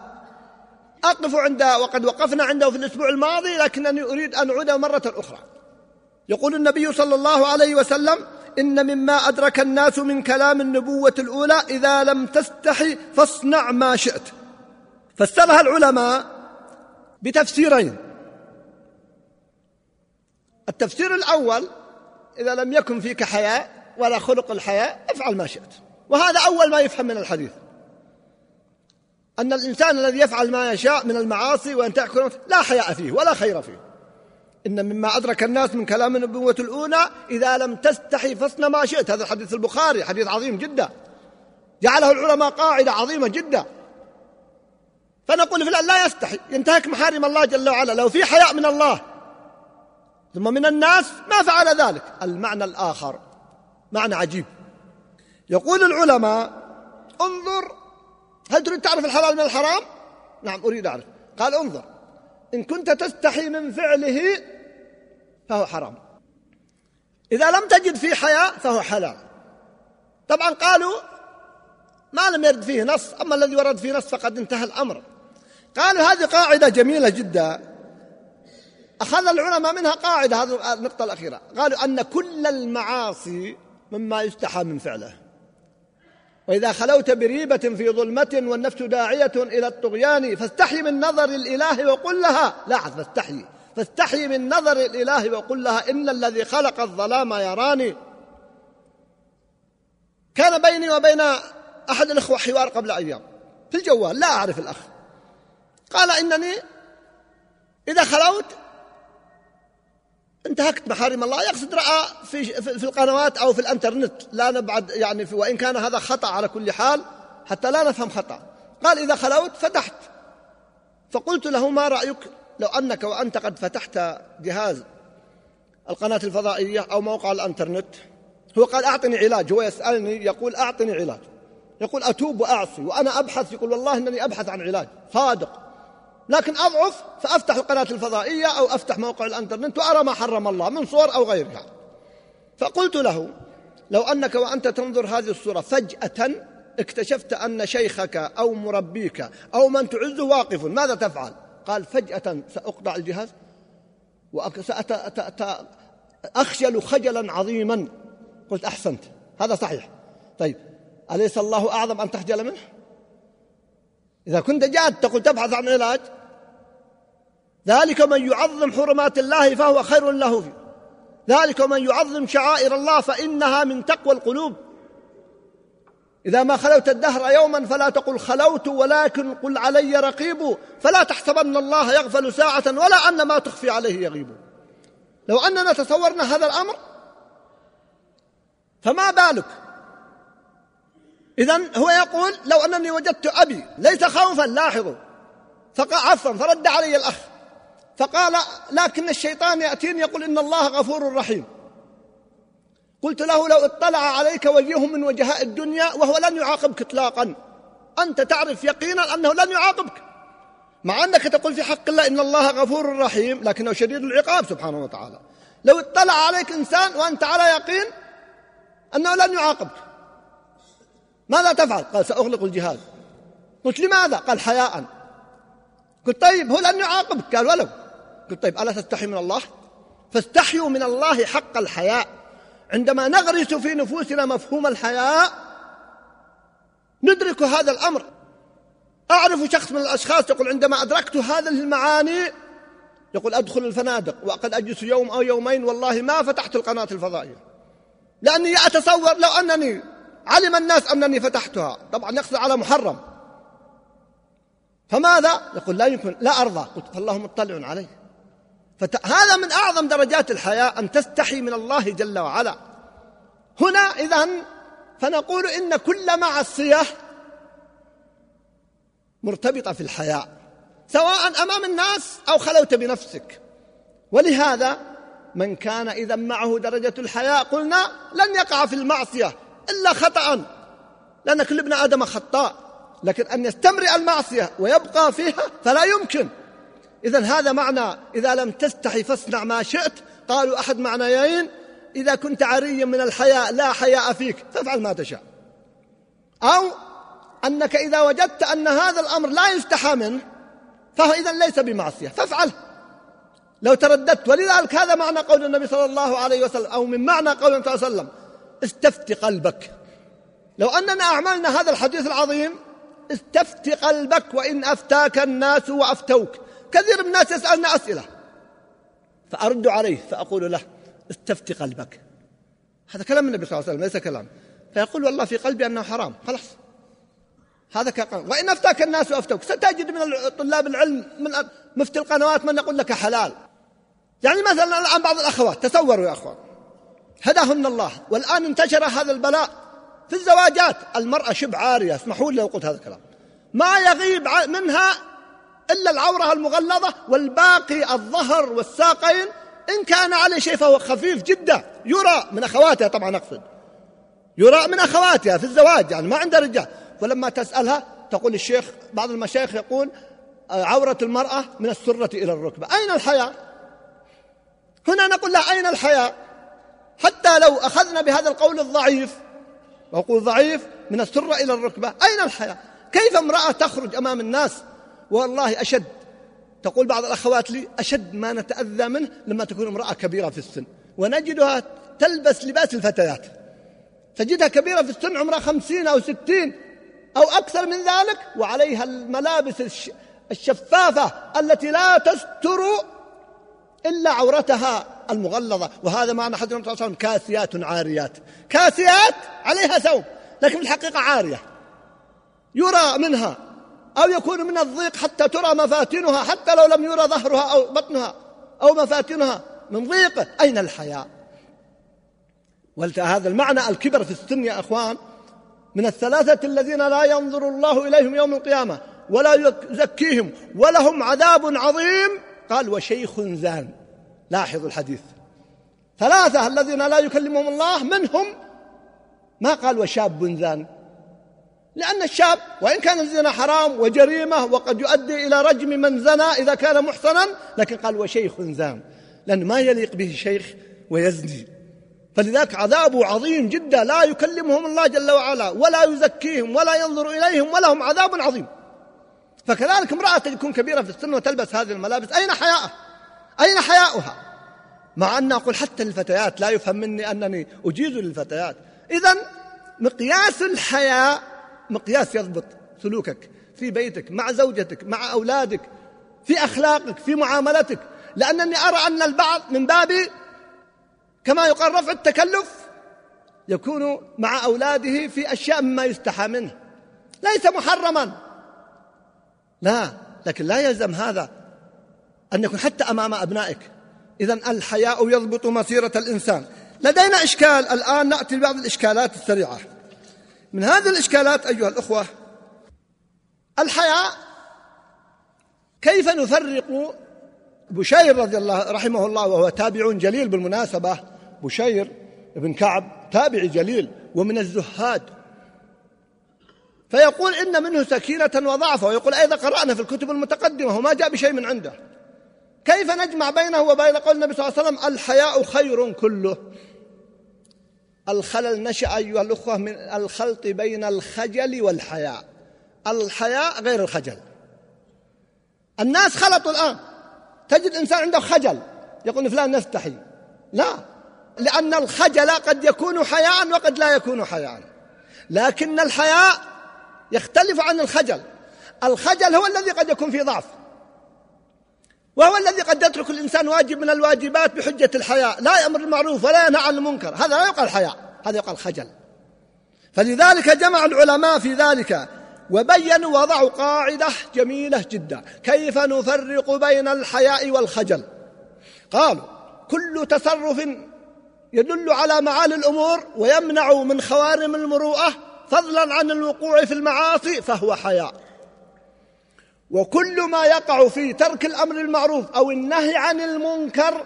Speaker 2: وقد وقفنا عنده في الأسبوع الماضي، لكنني أريد أن أعود مرة أخرى. يقول النبي صلى الله عليه وسلم: إن مما أدرك الناس من كلام النبوة الأولى إذا لم تستحي فاصنع ما شئت. فسرها العلماء بتفسيرين. التفسير الأول: إذا لم يكن فيك حياء ولا خلق الحياء افعل ما شئت. وهذا أول ما يفهم من الحديث، أن الإنسان الذي يفعل ما يشاء من المعاصي وأن تأكل لا حياء فيه ولا خير فيه. إن مما أدرك الناس من كلام النبوة الأولى إذا لم تستحي فاصنع ما شئت. هذا الحديث البخاري، حديث عظيم جدا، جعله العلماء قاعدة عظيمة جدا. فنقول فلان لا يستحي، ينتهك محارم الله جل وعلا، لو في حياء من الله ثم من الناس ما فعل ذلك. المعنى الآخر معنى عجيب. يقول العلماء: انظر، هل تريد تعرف الحلال من الحرام؟ نعم أريد أعرف. قال: انظر، إن كنت تستحي من فعله فهو حرام، إذا لم تجد فيه حياء فهو حلال. طبعا قالوا ما لم يرد فيه نص، أما الذي ورد فيه نص فقد انتهى الأمر. قالوا هذه قاعدة جميلة جدا، أخذ العلماء منها قاعدة، هذه النقطة الأخيرة، قالوا أن كل المعاصي مما يستحى من فعله. وإذا خلوت بريبة في ظلمة والنفس داعية إلى الطغيان فاستحي من نظر الإله وقل لها، لاحظ، فاستحي من نظر الإله وقل لها إن الذي خلق الظلام يراني. كان بيني وبين أحد الأخوة حوار قبل أيام في الجوال، لا أعرف الأخ، قال إنني إذا خلوت انتهكت محارم الله، يقصد رأى في القنوات أو في الانترنت، لا نبعد يعني وإن كان هذا خطأ على كل حال حتى لا نفهم خطأ. قال إذا خلوت فتحت، فقلت له ما رأيك لو أنك وأنت قد فتحت جهاز القناة الفضائية أو موقع الانترنت؟ هو قال أعطني علاج، هو يسألني يقول أعطني علاج، يقول أتوب وأعصي وأنا أبحث، يقول والله إنني أبحث عن علاج صادق، لكن أضعف فأفتح القناة الفضائية أو أفتح موقع الانترنت وأرى ما حرم الله من صور أو غيرها. فقلت له لو أنك وأنت تنظر هذه الصورة فجأة اكتشفت أن شيخك أو مربيك أو من تعزه واقف، ماذا تفعل؟ قال فجأة سأقطع الجهاز وأخجل خجلا عظيما. قلت أحسنت، هذا صحيح. طيب أليس الله أعظم أن تخجل منه؟ إذا كنت جاد تقول تبحث عن علاج، ذلك من يعظم حرمات الله فهو خير له فيه، ذلك من يعظم شعائر الله فإنها من تقوى القلوب. إذا ما خلوت الدهر يوما فلا تقل خلوت ولكن قل علي رقيب، فلا تحسبن الله يغفل ساعة ولا أن ما تخفي عليه يغيب. لو أننا تصورنا هذا الأمر فما بالك. إذن هو يقول لو أنني وجدت أبي ليس خوفا، لاحظوا، فرد علي الأخ فقال لكن الشيطان يأتيني يقول إن الله غفور رحيم. قلت له لو اطلع عليك وجيه من وجهاء الدنيا وهو لن يعاقبك إطلاقا، أنت تعرف يقينا أنه لن يعاقبك، مع أنك تقول في حق الله إن الله غفور رحيم لكنه شديد العقاب سبحانه وتعالى. لو اطلع عليك إنسان وأنت على يقين أنه لن يعاقبك ماذا تفعل؟ قال سأغلق الجهاز. قلت لماذا؟ قال حياء. قلت طيب هو لن يعاقبك؟ قال ولو. قلت طيب ألا تستحي من الله؟ فاستحيوا من الله حق الحياء. عندما نغرس في نفوسنا مفهوم الحياء ندرك هذا الأمر. أعرف شخص من الأشخاص يقول عندما أدركت هذه المعاني يقول أدخل الفنادق وقد أجلس يوم أو يومين والله ما فتحت القناة الفضائية، لأني أتصور لو أنني علم الناس أنني فتحتها، طبعا يقصد على محرم، فماذا؟ يقول لا يمكن، لا أرضى. قلت فالله مطلع عليه. هذا من أعظم درجات الحياء، أن تستحي من الله جل وعلا. هنا إذن فنقول إن كل معصية مرتبطة في الحياء، سواء أمام الناس أو خلوت بنفسك. ولهذا من كان إذا معه درجة الحياء قلنا لن يقع في المعصية إلا خطأ، لأن كل ابن آدم خطاء، لكن أن يستمرئ المعصية ويبقى فيها فلا يمكن. إذن هذا معنى إذا لم تستحي فاصنع ما شئت. قالوا أحد معنيين: إذا كنت عريا من الحياء لا حياء فيك فافعل ما تشاء، أو أنك إذا وجدت أن هذا الأمر لا يستحى منه فهو إذن ليس بمعصية فافعله لو ترددت. ولذلك هذا معنى قول النبي صلى الله عليه وسلم، أو من معنى قول النبي صلى الله عليه وسلم: استفت قلبك. لو أننا أعملنا هذا الحديث العظيم: استفت قلبك وإن أفتاك الناس وأفتوك. كثير من الناس يسألنا أسئلة فأرد عليه فأقول له: استفت قلبك. هذا كلام النبي صلى الله عليه وسلم ليس كلام. فيقول: والله في قلبي أنه حرام، خلاص هذا كلام. وإن أفتاك الناس وأفتوك. ستجد من طلاب العلم من مفتي القنوات من يقول لك حلال. يعني مثلا الآن بعض الأخوات، تصوروا يا أخوان، هداهن الله، والآن انتشر هذا البلاء في الزواجات، المرأة شبه عارية، اسمحوا لي لو قلت هذا الكلام، ما يغيب منها إلا العورة المغلظة، والباقي الظهر والساقين، إن كان عليه شيء فهو خفيف جدا، يرى من أخواتها، طبعا أقصد يرى من أخواتها في الزواج، يعني ما عندها رجال. ولما تسألها تقول الشيخ، بعض المشايخ يقول: عورة المرأة من السرة إلى الركبة. أين الحياء؟ هنا نقول لها: أين الحياء؟ حتى لو أخذنا بهذا القول الضعيف، وأقول ضعيف، من السرة إلى الركبة، أين الحياء؟ كيف امرأة تخرج أمام الناس؟ والله أشد، تقول بعض الأخوات لي: أشد ما نتأذى منه لما تكون امرأة كبيرة في السن ونجدها تلبس لباس الفتيات، تجدها كبيرة في السن، عمرها 50 أو 60 أو أكثر من ذلك، وعليها الملابس الشفافة التي لا تستر إلا عورتها المغلظة. وهذا معنى حديث النبي صلى الله عليه وسلم: كاسيات عاريات. كاسيات عليها ثوب لكن في الحقيقة عارية، يرى منها أو يكون من الضيق حتى ترى مفاتنها، حتى لو لم يرى ظهرها أو بطنها أو مفاتنها من ضيقه. أين الحياء؟ ولهذا المعنى الكبر في السن يا أخوان، من الثلاثة الذين لا ينظر الله إليهم يوم القيامة ولا يزكيهم ولهم عذاب عظيم، قال: وشيخ زان. لاحظوا الحديث، ثلاثة الذين لا يكلمهم الله، منهم ما قال وشاب زان، لأن الشاب وإن كان الزنا حرام وجريمة وقد يؤدي إلى رجم من زنى إذا كان محصنا، لكن قال وشيخ زان، لأن ما يليق به شيخ ويزني. فلذلك عذابه عظيم جدا، لا يكلمهم الله جل وعلا ولا يزكيهم ولا ينظر إليهم ولهم عذاب عظيم. فكذلك امرأة تكون كبيرة في السن وتلبس هذه الملابس، أين حياءها؟ أين حياؤها؟ مع أن أقول حتى الفتيات، لا يفهم مني أنني أجيز للفتيات. إذن مقياس الحياء مقياس يضبط سلوكك في بيتك، مع زوجتك، مع أولادك، في أخلاقك، في معاملتك. لأنني أرى أن البعض من باب كما يقال رفع التكلف يكون مع أولاده في أشياء مما يستحى منه، ليس محرما، لا، لكن لا يلزم هذا أن يكون حتى أمام أبنائك. إذن الحياء يضبط مسيرة الإنسان. لدينا إشكال الآن، نأتي لبعض الإشكالات السريعة. من هذه الإشكالات أيها الأخوة، الحياء، كيف نفرق؟ بشير رضي الله رحمه الله، وهو تابع جليل بالمناسبة، بشير بن كعب تابع جليل ومن الزهاد، فيقول إن منه سكينة وضعفة، ويقول أيضا قرأنا في الكتب المتقدمة وما جاء بشيء من عنده. كيف نجمع بينه وبين قول النبي صلى الله عليه وسلم: الحياء خير كله؟ الخلل نشأ أيها الأخوة من الخلط بين الخجل والحياء. الحياء غير الخجل. الناس خلطوا الآن، تجد إنسان عنده خجل يقول فلان نستحي، لا، لأن الخجل قد يكون حياء وقد لا يكون حياء، لكن الحياء يختلف عن الخجل. الخجل هو الذي قد يكون فيه ضعف، وهو الذي قد يترك الإنسان واجب من الواجبات بحجة الحياء، لا يأمر بالمعروف ولا ينهى عن المنكر، هذا لا يقال حياء، هذا يقال خجل. فلذلك جمع العلماء في ذلك وبينوا وضعوا قاعدة جميلة جدا: كيف نفرق بين الحياء والخجل؟ قالوا: كل تصرف يدل على معالي الأمور ويمنع من خوارم المروءة فضلا عن الوقوع في المعاصي فهو حياء، وكل ما يقع في ترك الأمر المعروف أو النهي عن المنكر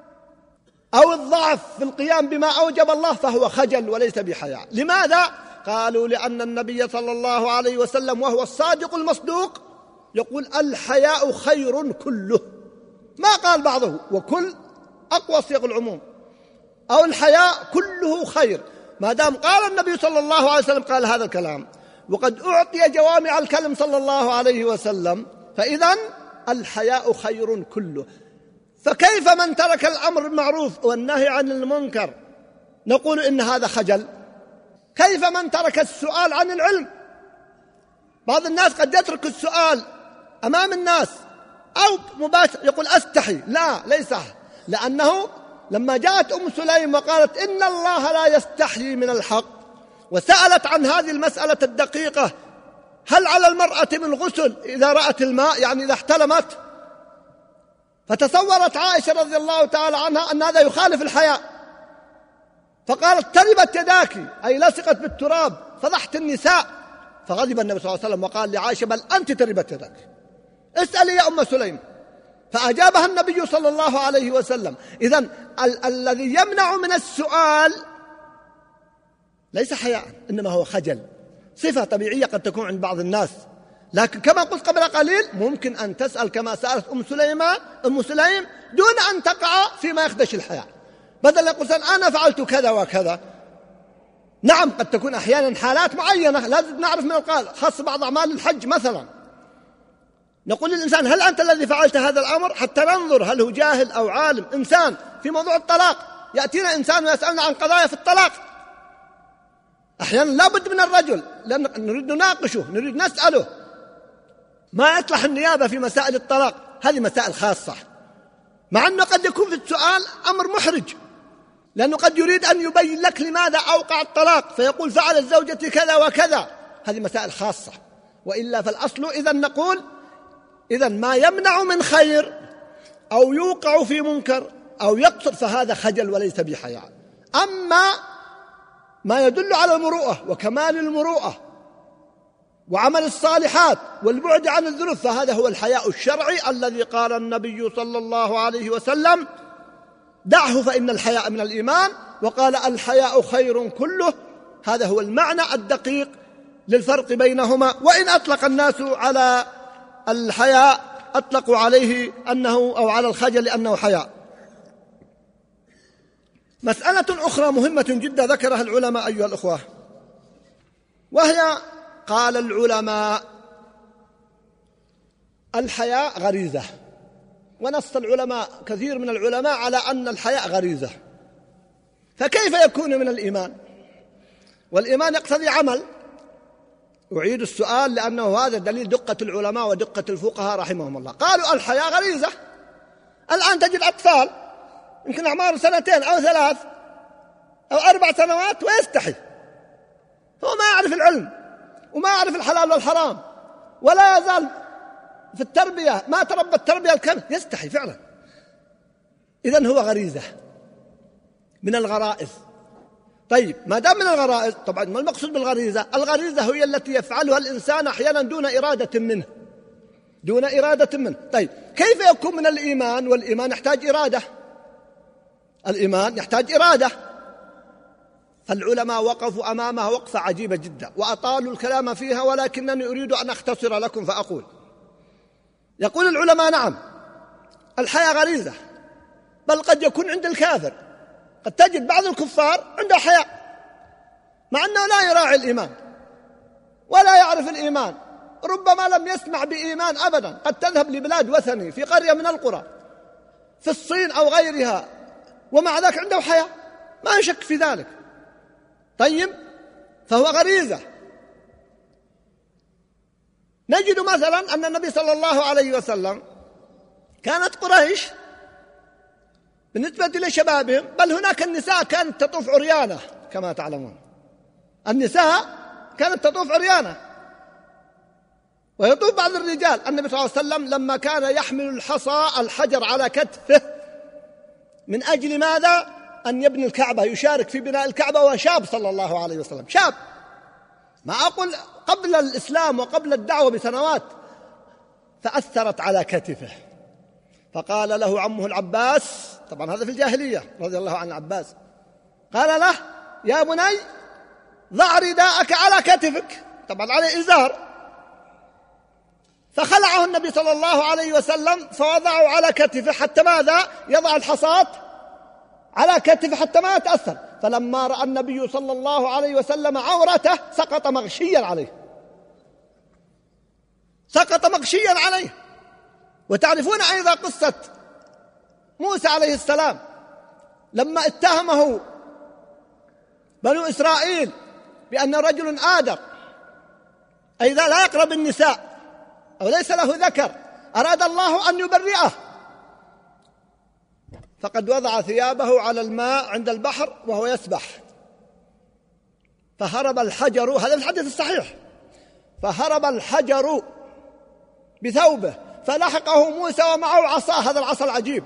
Speaker 2: أو الضعف في القيام بما أوجب الله فهو خجل وليس بحياء. لماذا؟ قالوا: لأن النبي صلى الله عليه وسلم وهو الصادق المصدوق يقول: الحياء خير كله، ما قال بعضه وكل أقوى صيغ العموم، أو الحياء كله خير. ما دام قال النبي صلى الله عليه وسلم قال هذا الكلام وقد أعطي جوامع الكلم صلى الله عليه وسلم، فإذن الحياء خير كله. فكيف من ترك الأمر بالمعروف والنهي عن المنكر نقول إن هذا خجل؟ كيف من ترك السؤال عن العلم؟ بعض الناس قد يترك السؤال أمام الناس أو مباشر يقول أستحي. لا، ليس، لأنه لما جاءت أم سليم وقالت إن الله لا يستحيي من الحق وسألت عن هذه المسألة الدقيقة: هل على المرأة من غسل إذا رأت الماء، يعني إذا احتلمت؟ فتصورت عائشة رضي الله تعالى عنها أن هذا يخالف الحياء، فقالت: تربت يداك، أي لصقت بالتراب، فضحت النساء. فغضب النبي صلى الله عليه وسلم وقال لعائشة: بل أنت تربت يداك، اسألي يا أم سليم. فأجابها النبي صلى الله عليه وسلم. إذن الذي يمنع من السؤال ليس حياء، إنما هو خجل، صفة طبيعية قد تكون عند بعض الناس. لكن كما قلت قبل قليل ممكن أن تسأل كما سألت أم سليم دون أن تقع فيما يخدش الحياء، بدل يقول أنا فعلت كذا وكذا. نعم، قد تكون أحيانا حالات معينة لازم نعرف من القال، خاص بعض أعمال الحج مثلا، نقول للإنسان: هل أنت الذي فعلت هذا الأمر؟ حتى ننظر هل هو جاهل أو عالم. إنسان في موضوع الطلاق، يأتينا إنسان ويسألنا عن قضايا في الطلاق، أحيانا لا بد من الرجل لأن نريد نناقشه، نريد نسأله، ما يصلح النيابة في مسائل الطلاق، هذه مسائل خاصة، مع أنه قد يكون في السؤال أمر محرج، لأنه قد يريد أن يبين لك لماذا أوقع الطلاق، فيقول فعل الزوجة كذا وكذا، هذه مسائل خاصة. وإلا فالأصل إذن نقول إذن ما يمنع من خير أو يوقع في منكر أو يقصر فهذا خجل وليس بحياء. أما ما يدل على المروءة وكمال المروءة وعمل الصالحات والبعد عن الذنوب فهذا هو الحياء الشرعي الذي قال النبي صلى الله عليه وسلم: دعه فإن الحياء من الإيمان، وقال: الحياء خير كله. هذا هو المعنى الدقيق للفرق بينهما. وإن أطلق الناس على الحياء أطلقوا عليه أنه أو على الخجل أنه حياء. مسألة أخرى مهمة جدا ذكرها العلماء أيها الأخوة، وهي قال العلماء: الحياء غريزة، ونص العلماء كثير من العلماء على أن الحياء غريزة، فكيف يكون من الإيمان؟ والإيمان يقتضي عمل. أعيد السؤال لأنه هذا دليل دقة العلماء ودقة الفقهاء رحمهم الله. قالوا: الحياء غريزة. الآن تجد أطفال يمكن أعمار 2 أو 3 أو 4 سنوات ويستحي، هو ما يعرف العلم وما يعرف الحلال والحرام ولا يزال في التربية، ما تربى التربية الكاملة، يستحي فعلا. إذن هو غريزة من الغرائز. طيب، ما دام من الغرائز، طبعا ما المقصود بالغريزة؟ الغريزة هي التي يفعلها الإنسان أحيانا دون إرادة منه، دون إرادة منه. طيب، كيف يكون من الإيمان والإيمان يحتاج إرادة؟ الإيمان يحتاج إرادة. فالعلماء وقفوا أمامها وقفة عجيبة جدا وأطالوا الكلام فيها، ولكنني أريد أن أختصر لكم فأقول: يقول العلماء: نعم، الحياة غريزة، بل قد يكون عند الكافر، قد تجد بعض الكفار عنده حياء مع أنه لا يراعي الإيمان ولا يعرف الإيمان، ربما لم يسمع بإيمان أبدا، قد تذهب لبلاد وثني في قرية من القرى في الصين أو غيرها ومع ذلك عنده حياء، ما يشك في ذلك. طيب، فهو غريزة. نجد مثلا أن النبي صلى الله عليه وسلم كانت قريش بالنسبة لشبابهم، بل هناك النساء كانت تطوف عريانة كما تعلمون، النساء كانت تطوف عريانة ويطوف بعض الرجال. النبي صلى الله عليه وسلم لما كان يحمل الحجر على كتفه من أجل ماذا؟ أن يبني الكعبة، يشارك في بناء الكعبة، وشاب صلى الله عليه وسلم، شاب، ما أقول قبل الإسلام وقبل الدعوة بسنوات، فأثرت على كتفه، فقال له عمه العباس، طبعا هذا في الجاهلية رضي الله عن العباس، قال له يا بني ضع رداءك على كتفك، طبعا عليه إزار، فخلعه النبي صلى الله عليه وسلم فوضعه على كتفه حتى ماذا؟ يضع الحصاة على كتفه حتى ما يتأثر. فلما رأى النبي صلى الله عليه وسلم عورته سقط مغشيا عليه، سقط مغشيا عليه. وتعرفون أيضا قصة موسى عليه السلام لما اتهمه بنو إسرائيل بأن رجل آدر، أي لا يقرب النساء أو ليس له ذكر، أراد الله أن يبرئه، فقد وضع ثيابه على الماء عند البحر وهو يسبح، فهرب الحجر، هذا الحديث الصحيح، فهرب الحجر بثوبه فلحقه موسى ومعه عصا، هذا العصا العجيب،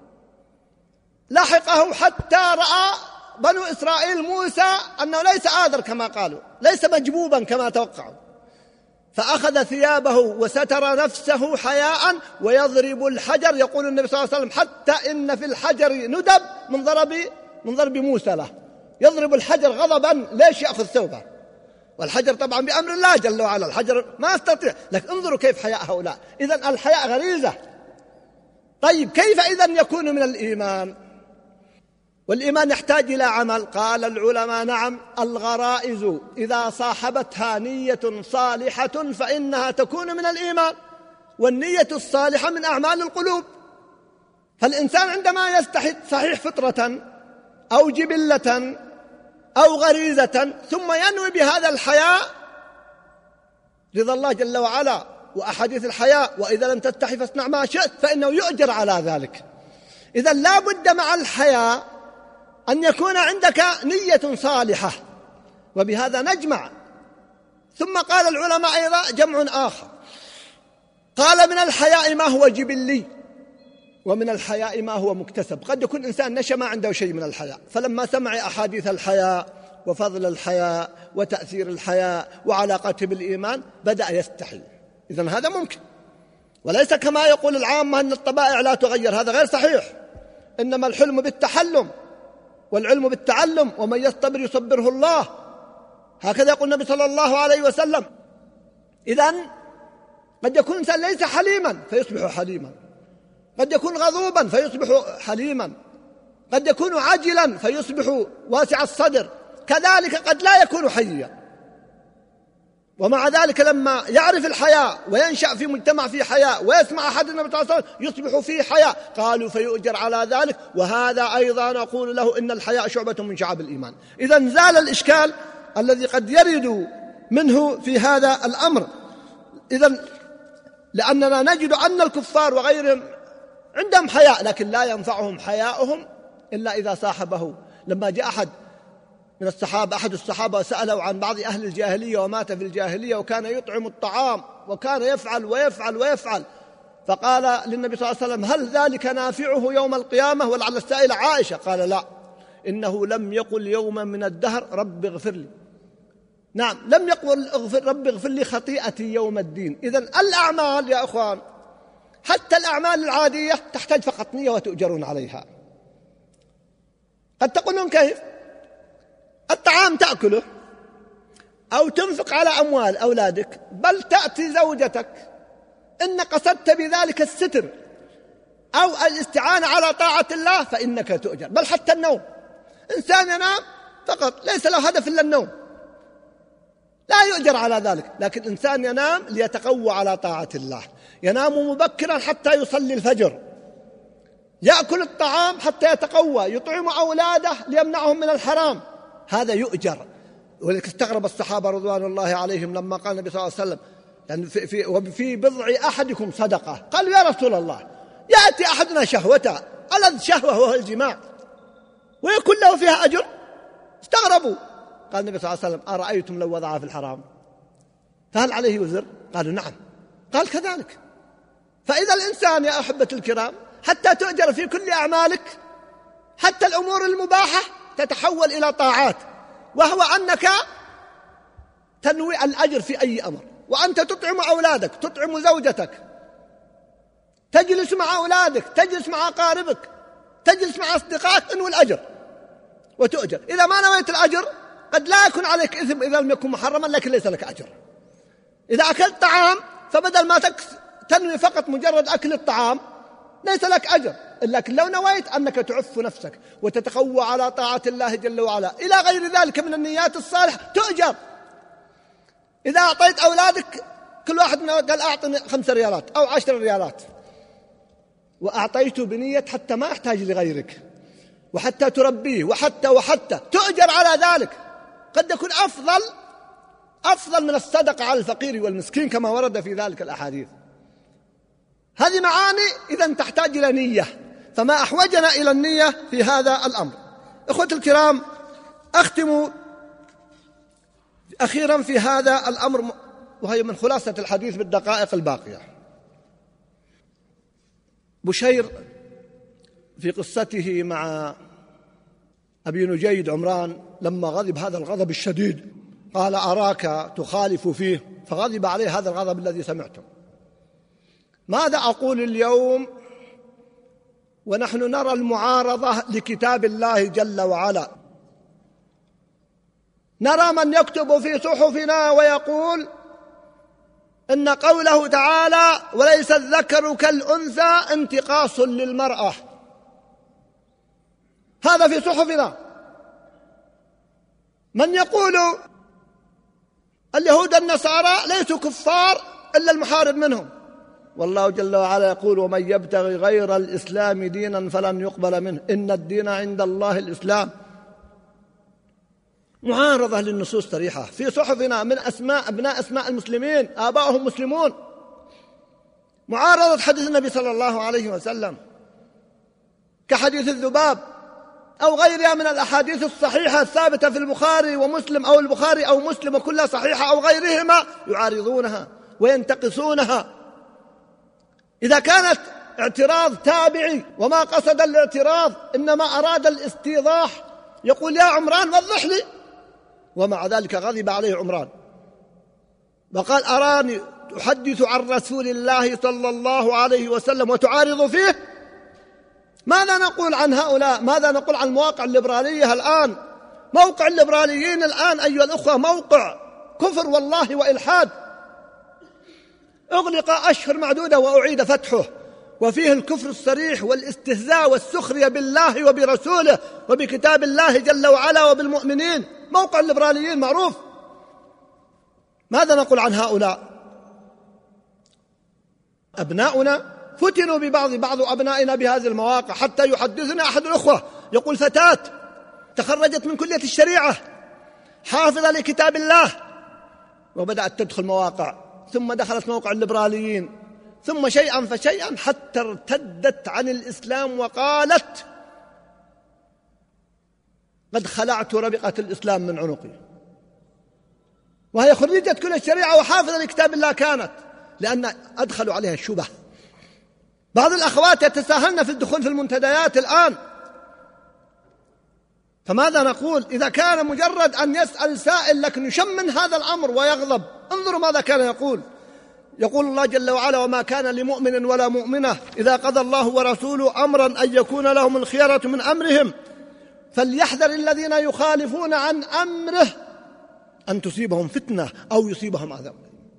Speaker 2: لحقه حتى رأى بنو إسرائيل موسى أنه ليس آذر كما قالوا، ليس مجبوبا كما توقعوا، فأخذ ثيابه وستر نفسه حياء ويضرب الحجر. يقول النبي صلى الله عليه وسلم حتى إن في الحجر ندب من ضرب موسى له، يضرب الحجر غضبا، ليش يأخذ ثوبه؟ والحجر طبعا بأمر الله جل وعلا، الحجر ما يستطيع، لكن انظروا كيف حياء هؤلاء، إذن الحياء غريزة. طيب كيف إذن يكون من الإيمان؟ والإيمان يحتاج إلى عمل. قال العلماء نعم، الغرائز إذا صاحبتها نية صالحة فإنها تكون من الإيمان، والنية الصالحة من أعمال القلوب. فالإنسان عندما يستحي صحيح فطرة أو جبلة أو غريزة ثم ينوي بهذا الحياء رضا الله جل وعلا وأحاديث الحياء، وإذا لم تستحي فاصنع ما شئت، فإنه يؤجر على ذلك. إذا لا بد مع الحياء أن يكون عندك نية صالحة، وبهذا نجمع. ثم قال العلماء أيضا جمع آخر، قال من الحياء ما هو جبلي، ومن الحياء ما هو مكتسب. قد يكون إنسان نشأ ما عنده شيء من الحياء، فلما سمع أحاديث الحياء وفضل الحياء وتأثير الحياء وعلاقته بالإيمان بدأ يستحي. إذن هذا ممكن، وليس كما يقول العامة أن الطبائع لا تغير، هذا غير صحيح. إنما الحلم بالتحلم والعلم بالتعلم، ومن يصطبر يصبره الله، هكذا يقول النبي صلى الله عليه وسلم. إذن قد يكون إنسان ليس حليما فيصبح حليما، قد يكون غضوبا فيصبح حليما، قد يكون عاجلا فيصبح واسع الصدر، كذلك قد لا يكون حيا. ومع ذلك لما يعرف الحياء وينشأ في مجتمع فيه حياء ويسمع أحد النبي صلى الله عليه وسلم يصبح فيه حياء، قالوا فيؤجر على ذلك. وهذا أيضا نقول له إن الحياء شعبة من شعب الإيمان. إذن زال الإشكال الذي قد يرد منه في هذا الأمر. إذن لأننا نجد أن الكفار وغيرهم عندهم حياء، لكن لا ينفعهم حياؤهم إلا إذا صاحبه. لما جاء أحد الصحابة وسأله عن بعض أهل الجاهلية ومات في الجاهلية وكان يطعم الطعام وكان يفعل ويفعل ويفعل، فقال للنبي صلى الله عليه وسلم هل ذلك نافعه يوم القيامة؟ ولعل السائل عائشة، قال لا، إنه لم يقل يوما من الدهر رب اغفر لي. نعم، لم يقل رب اغفر لي خطيئتي يوم الدين. إذن الأعمال يا أخوان، حتى الأعمال العادية تحتاج فقط نية وتؤجرون عليها. قد تقولون كيف؟ الطعام تأكله أو تنفق على أموال أولادك، بل تأتي زوجتك إن قصدت بذلك الستر أو الاستعانة على طاعة الله فإنك تؤجر. بل حتى النوم، إنسان ينام فقط ليس له هدف إلا النوم لا يؤجر على ذلك، لكن إنسان ينام ليتقوى على طاعة الله، ينام مبكرا حتى يصلي الفجر، يأكل الطعام حتى يتقوى، يطعم أولاده ليمنعهم من الحرام، هذا يؤجر. ولذلك استغرب الصحابة رضوان الله عليهم لما قال النبي صلى الله عليه وسلم يعني في بضع أحدكم صدقة. قالوا يا رسول الله يأتي أحدنا شهوته، ألذ شهوة هو الجماع ويكون له فيها أجر؟ استغربوا. قال النبي صلى الله عليه وسلم أرأيتم لو وضعها في الحرام فهل عليه وزر؟ قالوا نعم. قال كذلك. فإذا الإنسان يا أحبة الكرام حتى تؤجر في كل أعمالك، حتى الأمور المباحة تتحول إلى طاعات، وهو أنك تنوي الأجر في أي أمر، وأنت تطعم أولادك، تطعم زوجتك، تجلس مع أولادك، تجلس مع أقاربك، تجلس مع أصدقائك، انوي الأجر وتؤجر. إذا ما نويت الأجر قد لا يكون عليك إثم إذا لم يكن محرما، لكن ليس لك أجر. إذا أكلت طعام فبدل ما تنوي فقط مجرد أكل الطعام ليس لك أجر، لكن لو نويت أنك تعف نفسك وتتقوى على طاعة الله جل وعلا إلى غير ذلك من النيات الصالحة تؤجر. إذا أعطيت أولادك كل واحد قال أعطني 5 ريالات أو 10 ريالات، وأعطيته بنية حتى ما أحتاج لغيرك وحتى تربيه وحتى تؤجر على ذلك، قد يكون أفضل من الصدقة على الفقير والمسكين كما ورد في ذلك الأحاديث. هذه معاني إذن تحتاج إلى نية، فما أحوجنا إلى النية في هذا الأمر. إخوة الكرام، أختم أخيرا في هذا الأمر، وهي من خلاصة الحديث بالدقائق الباقية. بشير في قصته مع أبي نجيد عمران لما غضب هذا الغضب الشديد قال أراك تخالف فيه، فغضب عليه هذا الغضب الذي سمعته. ماذا أقول اليوم ونحن نرى المعارضة لكتاب الله جل وعلا؟ نرى من يكتب في صحفنا ويقول إن قوله تعالى وليس الذكر كالأنثى انتقاص للمرأة، هذا في صحفنا. من يقول اليهود النصارى ليسوا كفار إلا المحارب منهم، والله جل وعلا يقول ومن يبتغي غير الإسلام دينا فلن يقبل منه إن الدين عند الله الإسلام. معارضة للنصوص صريحة في صحفنا من أبناء أسماء المسلمين آباؤهم مسلمون، معارضة حديث النبي صلى الله عليه وسلم كحديث الذباب أو غيرها من الأحاديث الصحيحة الثابتة في البخاري ومسلم أو البخاري أو مسلم وكلها صحيحة أو غيرهما، يعارضونها وينتقصونها. إذا كانت اعتراض تابعي وما قصد الاعتراض إنما أراد الاستيضاح، يقول يا عمران وضح لي، ومع ذلك غضب عليه عمران وقال أراني تحدث عن رسول الله صلى الله عليه وسلم وتعارض فيه. ماذا نقول عن هؤلاء؟ ماذا نقول عن المواقع الليبرالية الآن؟ موقع الليبراليين الآن أيها الأخوة موقع كفر والله وإلحاد، أغلق أشهر معدودة وأعيد فتحه، وفيه الكفر الصريح والاستهزاء والسخرية بالله وبرسوله وبكتاب الله جل وعلا وبالمؤمنين. موقع الليبراليين معروف. ماذا نقول عن هؤلاء؟ أبناؤنا فتنوا بعض أبنائنا بهذه المواقع، حتى يحدثنا أحد الأخوة يقول فتاة تخرجت من كلية الشريعة حافظة لكتاب الله وبدأت تدخل مواقع، ثم دخلت موقع الليبراليين، ثم شيئا فشيئا حتى ارتدت عن الإسلام وقالت قد خلعت ربقة الإسلام من عنقي، وهي خريجة كل الشريعة وحافظة لكتاب الله كانت، لأن أدخلوا عليها الشبه. بعض الأخوات يتساهلن في الدخول في المنتديات الآن. فماذا نقول إذا كان مجرد أن يسأل سائل لكن يشمن هذا الأمر ويغضب؟ انظروا ماذا كان يقول الله جل وعلا وما كان لمؤمن ولا مؤمنة إذا قضى الله ورسوله أمرا أن يكون لهم الخيرة من أمرهم فليحذر الذين يخالفون عن أمره أن تصيبهم فتنة أو يصيبهم عذاب.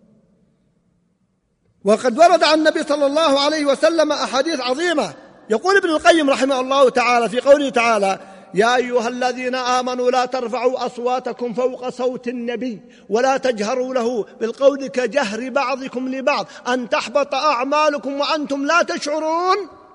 Speaker 2: وقد ورد عن النبي صلى الله عليه وسلم أحاديث عظيمة. يقول ابن القيم رحمه الله تعالى في قوله تعالى يا أيها الذين آمنوا لا ترفعوا أصواتكم فوق صوت النبي ولا تجهروا له بالقول كجهر بعضكم لبعض أن تحبط أعمالكم وأنتم لا تشعرون.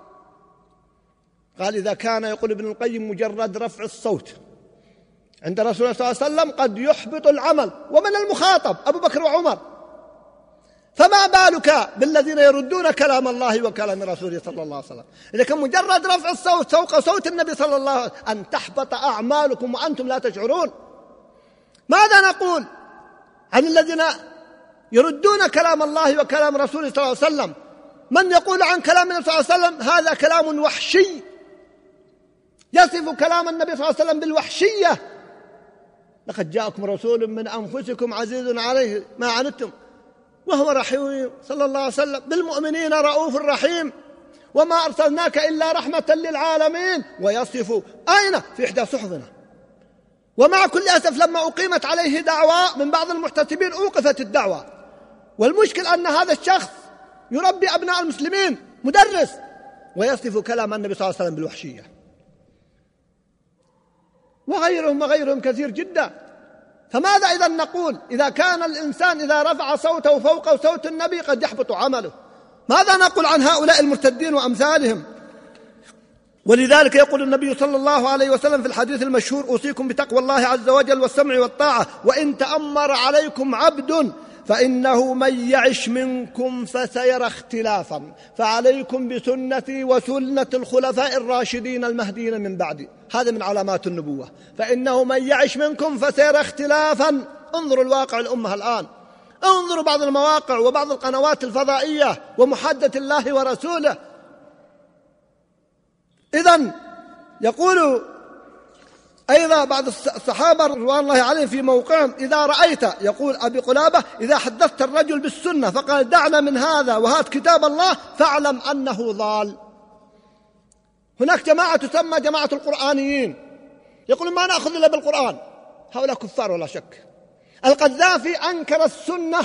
Speaker 2: قال إذا كان يقول ابن القيم مجرد رفع الصوت عند رسول الله صلى الله عليه وسلم قد يحبط العمل، ومن المخاطب أبو بكر وعمر، فما بالك بالذين يردون كلام الله وكلام رسوله صلى الله عليه وسلم. إذا كان مجرد رفع الصوت فوق صوت النبي صلى الله عليه وسلم أن تحبط أعمالكم وأنتم لا تشعرون. ماذا نقول عن الذين يردون كلام الله وكلام رسوله صلى الله عليه وسلم؟ من يقول عن كلام النبي صلى الله عليه وسلم هذا كلام وحشي، يصف كلام النبي صلى الله عليه وسلم بالوحشية. لقد جاءكم رسول من أنفسكم عزيز عليه ما عنتم وهو رحيم صلى الله عليه وسلم بالمؤمنين رؤوف رحيم وما أرسلناك إلا رحمة للعالمين. ويصف أين؟ في إحدى صحفنا. ومع كل أسف لما أقيمت عليه دعوة من بعض المحتسبين أوقفت الدعوة. والمشكل أن هذا الشخص يربي أبناء المسلمين، مدرس، ويصف كلام النبي صلى الله عليه وسلم بالوحشية. وغيرهم كثير جدا. فماذا إذا نقول إذا كان الإنسان إذا رفع صوته فوق صوت النبي قد يحبط عمله؟ ماذا نقول عن هؤلاء المرتدين وأمثالهم؟ ولذلك يقول النبي صلى الله عليه وسلم في الحديث المشهور: أوصيكم بتقوى الله عز وجل والسمع والطاعة، وإن تأمر عليكم عبد فإنه من يعش منكم فسيرى اختلافا فعليكم بسنتي وسنة الخلفاء الراشدين المهديين من بعدي. هذا من علامات النبوة، فإنه من يعش منكم فسيرى اختلافا. انظروا الواقع الأمة الآن، انظروا بعض المواقع وبعض القنوات الفضائية ومحادثة الله ورسوله. إذن يقول أيضا بعض الصحابة رضوان الله عليهم في موقعهم: إذا رأيت، يقول أبي قلابة، إذا حدثت الرجل بالسنة فقال دعنا من هذا وهات كتاب الله فاعلم أنه ضال. هناك جماعة تسمى جماعة القرآنيين، يقولون ما نأخذ إلا بالقرآن. هؤلاء كفار ولا شك. القذافي أنكر السنة،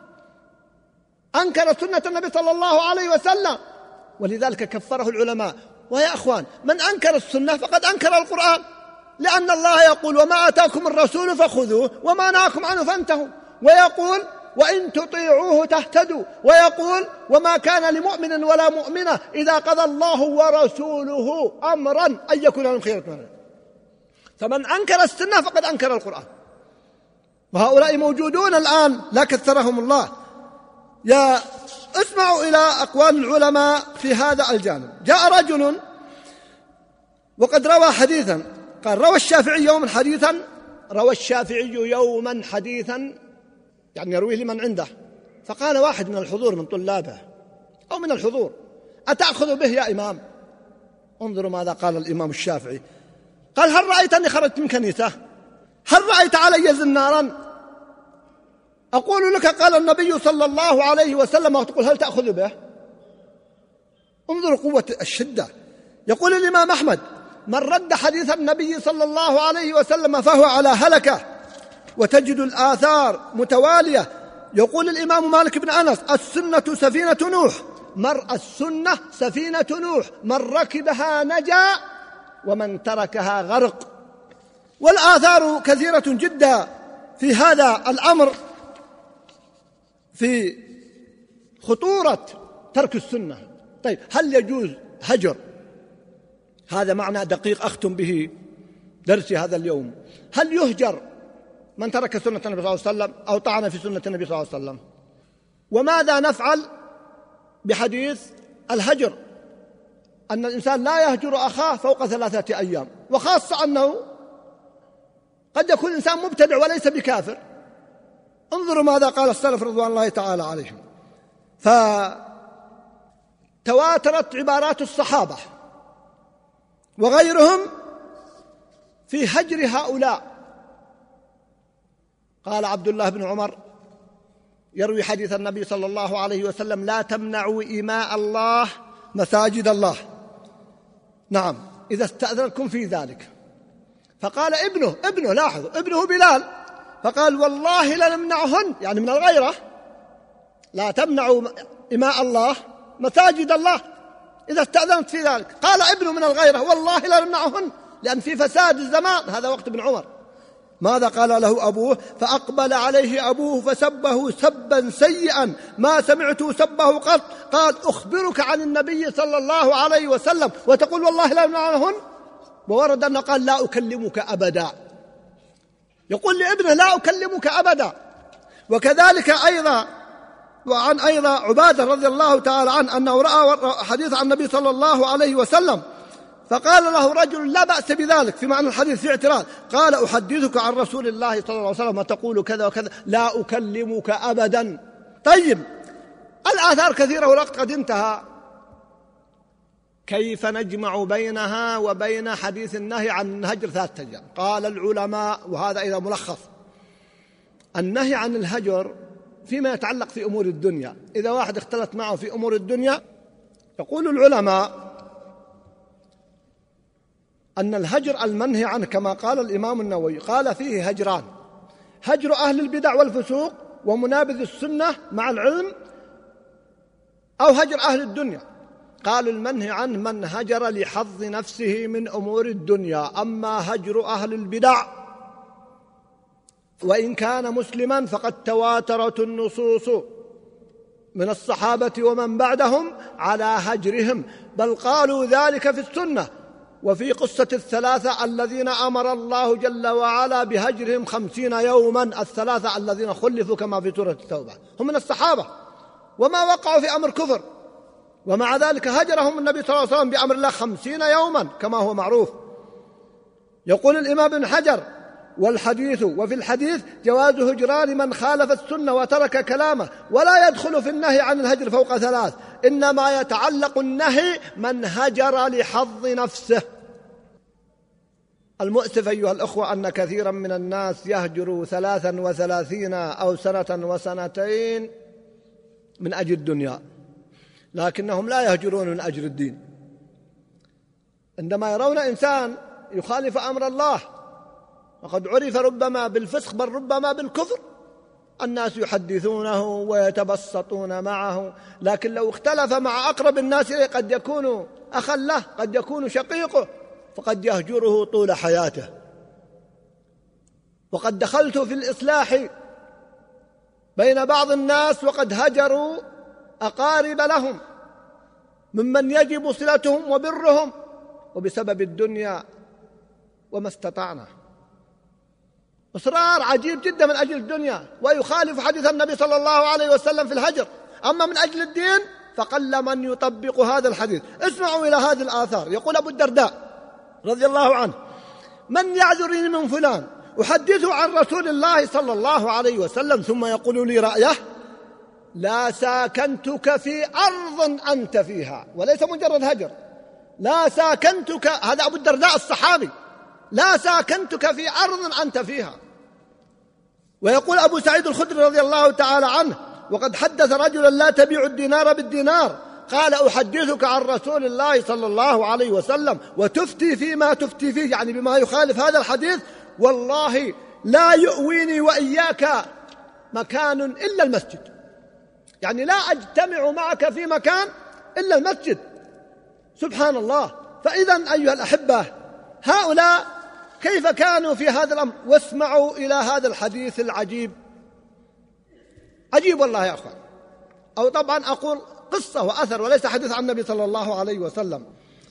Speaker 2: أنكر سنة النبي صلى الله عليه وسلم، ولذلك كفره العلماء. ويا أخوان، من أنكر السنة فقد أنكر القرآن، لأن الله يقول: وما آتاكم الرسول فخذوه وما نهاكم عنه فانتهوا. ويقول: وإن تطيعوه تهتدوا. ويقول: وما كان لمؤمن ولا مؤمنة إذا قضى الله ورسوله أمرا أن يكون لهم خيرة منه. فمن أنكر السنة فقد أنكر القرآن. وهؤلاء موجودون الآن لا كثرهم الله. اسمعوا إلى أقوال العلماء في هذا الجانب. جاء رجل وقد روى حديثا، قال: روى الشافعي يوما حديثا، يعني يرويه لمن عنده. فقال واحد من الحضور من طلابه أو من الحضور: أتأخذ به يا إمام؟ انظروا ماذا قال الإمام الشافعي. قال: هل رأيت أني خرجت من كنيسة؟ هل رأيت علي زنارا؟ أقول لك قال النبي صلى الله عليه وسلم وتقول هل تأخذ به؟ انظروا قوة الشدة. يقول الإمام أحمد: من رد حديث النبي صلى الله عليه وسلم فهو على هلكة. وتجد الآثار متوالية. يقول الإمام مالك بن أنس: السنة سفينة نوح، السنة سفينة نوح، من ركبها نجا ومن تركها غرق. والآثار كثيرة جدا في هذا الأمر، في خطورة ترك السنة. طيب، هل يجوز هجر؟ هذا معنى دقيق أختم به درسي هذا اليوم. هل يهجر من ترك سنة النبي صلى الله عليه وسلم أو طعن في سنة النبي صلى الله عليه وسلم؟ وماذا نفعل بحديث الهجر؟ أن الإنسان لا يهجر أخاه فوق 3 أيام، وخاصة أنه قد يكون إنسان مبتدع وليس بكافر. انظروا ماذا قال السلف رضوان الله تعالى عليهم. فتواترت عبارات الصحابة وغيرهم في هجر هؤلاء. قال عبد الله بن عمر يروي حديث النبي صلى الله عليه وسلم: لا تمنعوا إماء الله مساجد الله. نعم، إذا استأذنكم في ذلك. فقال ابنه لاحظوا، ابنه بلال، فقال: والله لنمنعهن، يعني من الغيرة، لا تمنعوا إماء الله مساجد الله إذا استأذنت في ذلك. قال ابنه من الغيرة: والله لنمنعهن، لأن في فساد الزمان. هذا وقت ابن عمر. ماذا قال له أبوه؟ فأقبل عليه أبوه فسبه سبا سيئا ما سمعته سبه قط. قال: أخبرك عن النبي صلى الله عليه وسلم وتقول والله لا نمنعهن؟ وورد أنه قال: لا أكلمك أبدا. يقول لابنه: لا أكلمك أبدا. وكذلك أيضا وعن أيضا عبادة رضي الله تعالى عنه أنه رأى حديث عن النبي صلى الله عليه وسلم فقال له رجل: لا بأس بذلك، في معنى الحديث في اعتراض، قال: أحدثك عن رسول الله صلى الله عليه وسلم وتقول كذا وكذا، لا أكلمك أبدا. طيب، الآثار كثيرة والوقت قد انتهى، كيف نجمع بينها وبين حديث النهي عن الهجر 3 أيام؟ قال العلماء، وهذا إذا ملخص، النهي عن الهجر فيما يتعلق في أمور الدنيا، إذا واحد اختلط معه في أمور الدنيا، يقول العلماء أن الهجر المنهي عنه كما قال الإمام النووي، قال فيه هجران: هجر أهل البدع والفسوق ومنابذ السنة مع العلم، أو هجر أهل الدنيا. قالوا المنهي عنه من هجر لحظ نفسه من أمور الدنيا، أما هجر أهل البدع وإن كان مسلما فقد تواترت النصوص من الصحابة ومن بعدهم على هجرهم، بل قالوا ذلك في السنة وفي قصة 3 الذين أمر الله جل وعلا بهجرهم 50 يوما، 3 الذين خلفوا كما في سورة التوبة، هم من الصحابة وما وقعوا في أمر كفر، ومع ذلك هجرهم النبي صلى الله عليه وسلم بأمر الله 50 يوما كما هو معروف. يقول الإمام ابن حجر: والحديث وفي الحديث جواز هجران من خالف السنة وترك كلامه، ولا يدخل في النهي عن الهجر فوق 3، إنما يتعلق النهي من هجر لحظ نفسه. المؤسف أيها الأخوة أن كثيرا من الناس يهجر 33 أو 1 و2 سنين من أجل الدنيا، لكنهم لا يهجرون من أجل الدين. عندما يرون إنسان يخالف أمر الله وقد عرف ربما بالفسق بل ربما بالكفر، الناس يحدثونه ويتبسطون معه، لكن لو اختلف مع أقرب الناس إليه قد يكون أخا له، قد يكون شقيقه، فقد يهجره طول حياته. وقد دخلت في الإصلاح بين بعض الناس وقد هجروا أقارب لهم ممن يجب صلتهم وبرهم، وبسبب الدنيا وما استطعنا. إصرار عجيب جدا من أجل الدنيا، ويخالف حديث النبي صلى الله عليه وسلم في الهجر. أما من أجل الدين فقل من يطبق هذا الحديث. اسمعوا إلى هذه الآثار. يقول أبو الدرداء رضي الله عنه: من يعذرني من فلان أحدثه عن رسول الله صلى الله عليه وسلم ثم يقول لي رأيه لا ساكنتك في أرض أنت فيها، وليس مجرد هجر، لا ساكنتك، هذا أبو الدرداء الصحابي، لا ساكنتك في أرض أنت فيها. ويقول أبو سعيد الخدري رضي الله تعالى عنه: وقد حدث رجلا لا تبيع الدينار بالدينار، قال أحدثك عن رسول الله صلى الله عليه وسلم وتفتي فيما تفتي فيه، يعني بما يخالف هذا الحديث، والله لا يؤويني وإياك مكان إلا المسجد، يعني لا أجتمع معك في مكان إلا المسجد. سبحان الله. فإذا أيها الأحبة، هؤلاء كيف كانوا في هذا الأمر؟ واسمعوا إلى هذا الحديث العجيب، عجيب والله يا أخوان. أو طبعا أقول قصة وأثر وليس حديث عن النبي صلى الله عليه وسلم.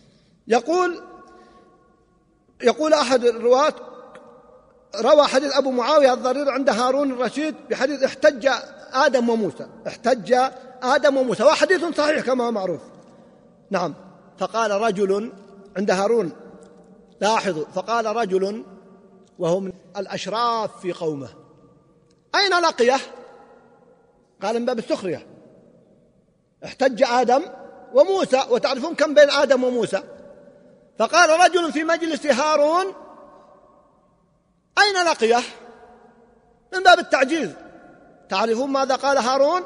Speaker 2: يقول أحد الرواة روى حديث أبو معاوية الضرير عند هارون الرشيد بحديث احتج آدم وموسى، وحديث صحيح كما هو معروف. نعم. فقال رجل عند هارون، لاحظوا، فقال رجل وهو من الأشراف في قومه: أين لقيه؟ قال من باب السخرية، احتج آدم وموسى، وتعرفون كم بين آدم وموسى. فقال رجل في مجلس هارون: أين لقيه؟ من باب التعجيز. تعرفون ماذا قال هارون؟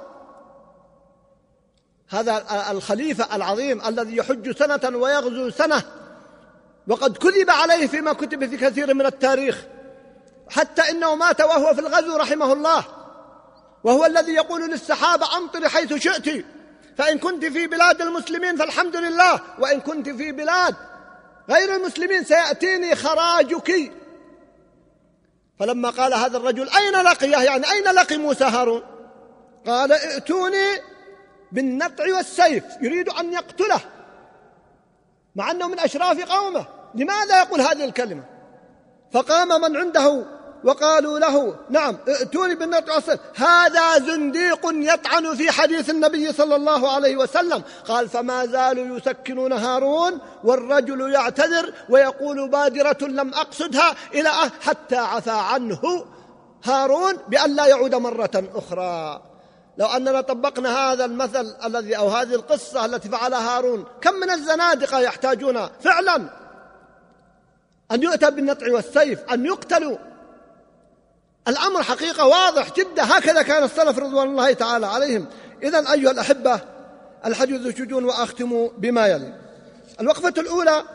Speaker 2: هذا الخليفة العظيم الذي يحج سنة ويغزو سنة، وقد كذب عليه فيما كتب في كثير من التاريخ، حتى إنه مات وهو في الغزو رحمه الله، وهو الذي يقول للسحابة: أمطر حيث شئت، فإن كنت في بلاد المسلمين فالحمد لله، وإن كنت في بلاد غير المسلمين سيأتيني خراجك. فلما قال هذا الرجل: أين لقيه؟ يعني أين لقي موسى هارون؟ قال: ائتوني بالنطع والسيف، يريد أن يقتله مع أنه من أشراف قومه. لماذا يقول هذه الكلمة؟ فقام من عنده وقالوا له نعم ائتوني بالنطع والصيف، هذا زنديق يطعن في حديث النبي صلى الله عليه وسلم. قال فما زالوا يسكنون هارون والرجل يعتذر ويقول بادرة لم أقصدها إلى حتى عفى عنه هارون بأن لا يعود مرة أخرى. لو أننا طبقنا هذا المثل الذي أو هذه القصة التي فعلها هارون، كم من الزنادقة يحتاجون فعلا أن يؤتى بالنطع والسيف، أن يقتلوا. الأمر حقيقة واضح جدا، هكذا كان السلف رضوان الله تعالى عليهم. إذن أيها الأحبة الحديث ذو شجون، وأختم بما يلي. الوقفة الأولى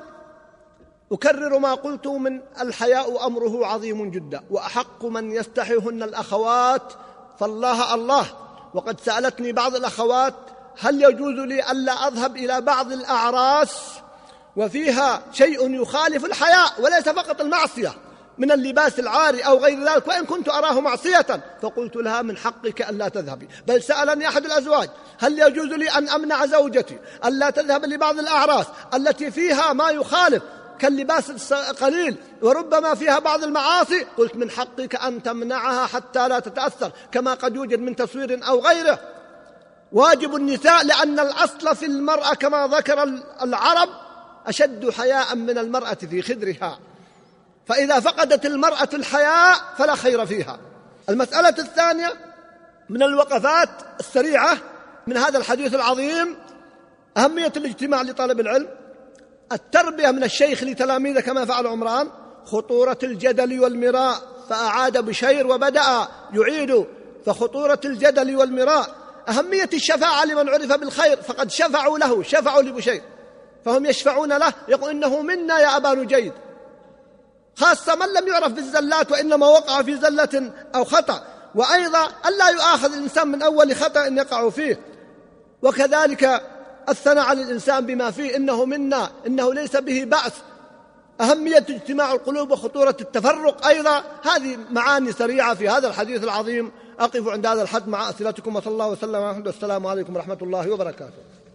Speaker 2: أكرر ما قلت من الحياء أمره عظيم جدا، وأحق من يستحيهن الأخوات فالله الله. وقد سألتني بعض الأخوات هل يجوز لي ألا أذهب إلى بعض الأعراس وفيها شيء يخالف الحياء وليس فقط المعصية من اللباس العاري أو غير ذلك، وإن كنت أراه معصية. فقلت لها من حقك ألا تذهبي. بل سألني أحد الأزواج هل يجوز لي أن أمنع زوجتي ألا تذهب لبعض الأعراس التي فيها ما يخالف كاللباس القليل وربما فيها بعض المعاصي؟ قلت من حقك أن تمنعها حتى لا تتأثر، كما قد يوجد من تصوير أو غيره. واجب النساء، لأن الأصل في المرأة كما ذكر العرب أشد حياء من المرأة في خدرها، فإذا فقدت المرأة الحياء فلا خير فيها. المسألة الثانية من الوقفات السريعة من هذا الحديث العظيم أهمية الاجتماع لطالب العلم، التربية من الشيخ لتلاميذه كما فعل عمران، خطورة الجدل والمراء، فأعاد بشير وبدأ يعيد، فخطورة الجدل والمراء، أهمية الشفاعة لمن عرف بالخير، فقد شفعوا له، شفعوا لبشير فهم يشفعون له، يقول إنه منا يا أبا نجيد، خاصة من لم يعرف بالزلات وإنما وقع في زلة أو خطأ، وأيضا ألا يؤاخذ الإنسان من أول خطأ يقع فيه. وكذلك الثناء على الإنسان بما فيه، إنه منا، إنه ليس به بأس، أهمية اجتماع القلوب وخطورة التفرق أيضا. هذه معاني سريعة في هذا الحديث العظيم. أقف عند هذا الحد مع أسئلتكم، وصلى الله وسلم على محمد، والسلام عليكم ورحمة الله وبركاته.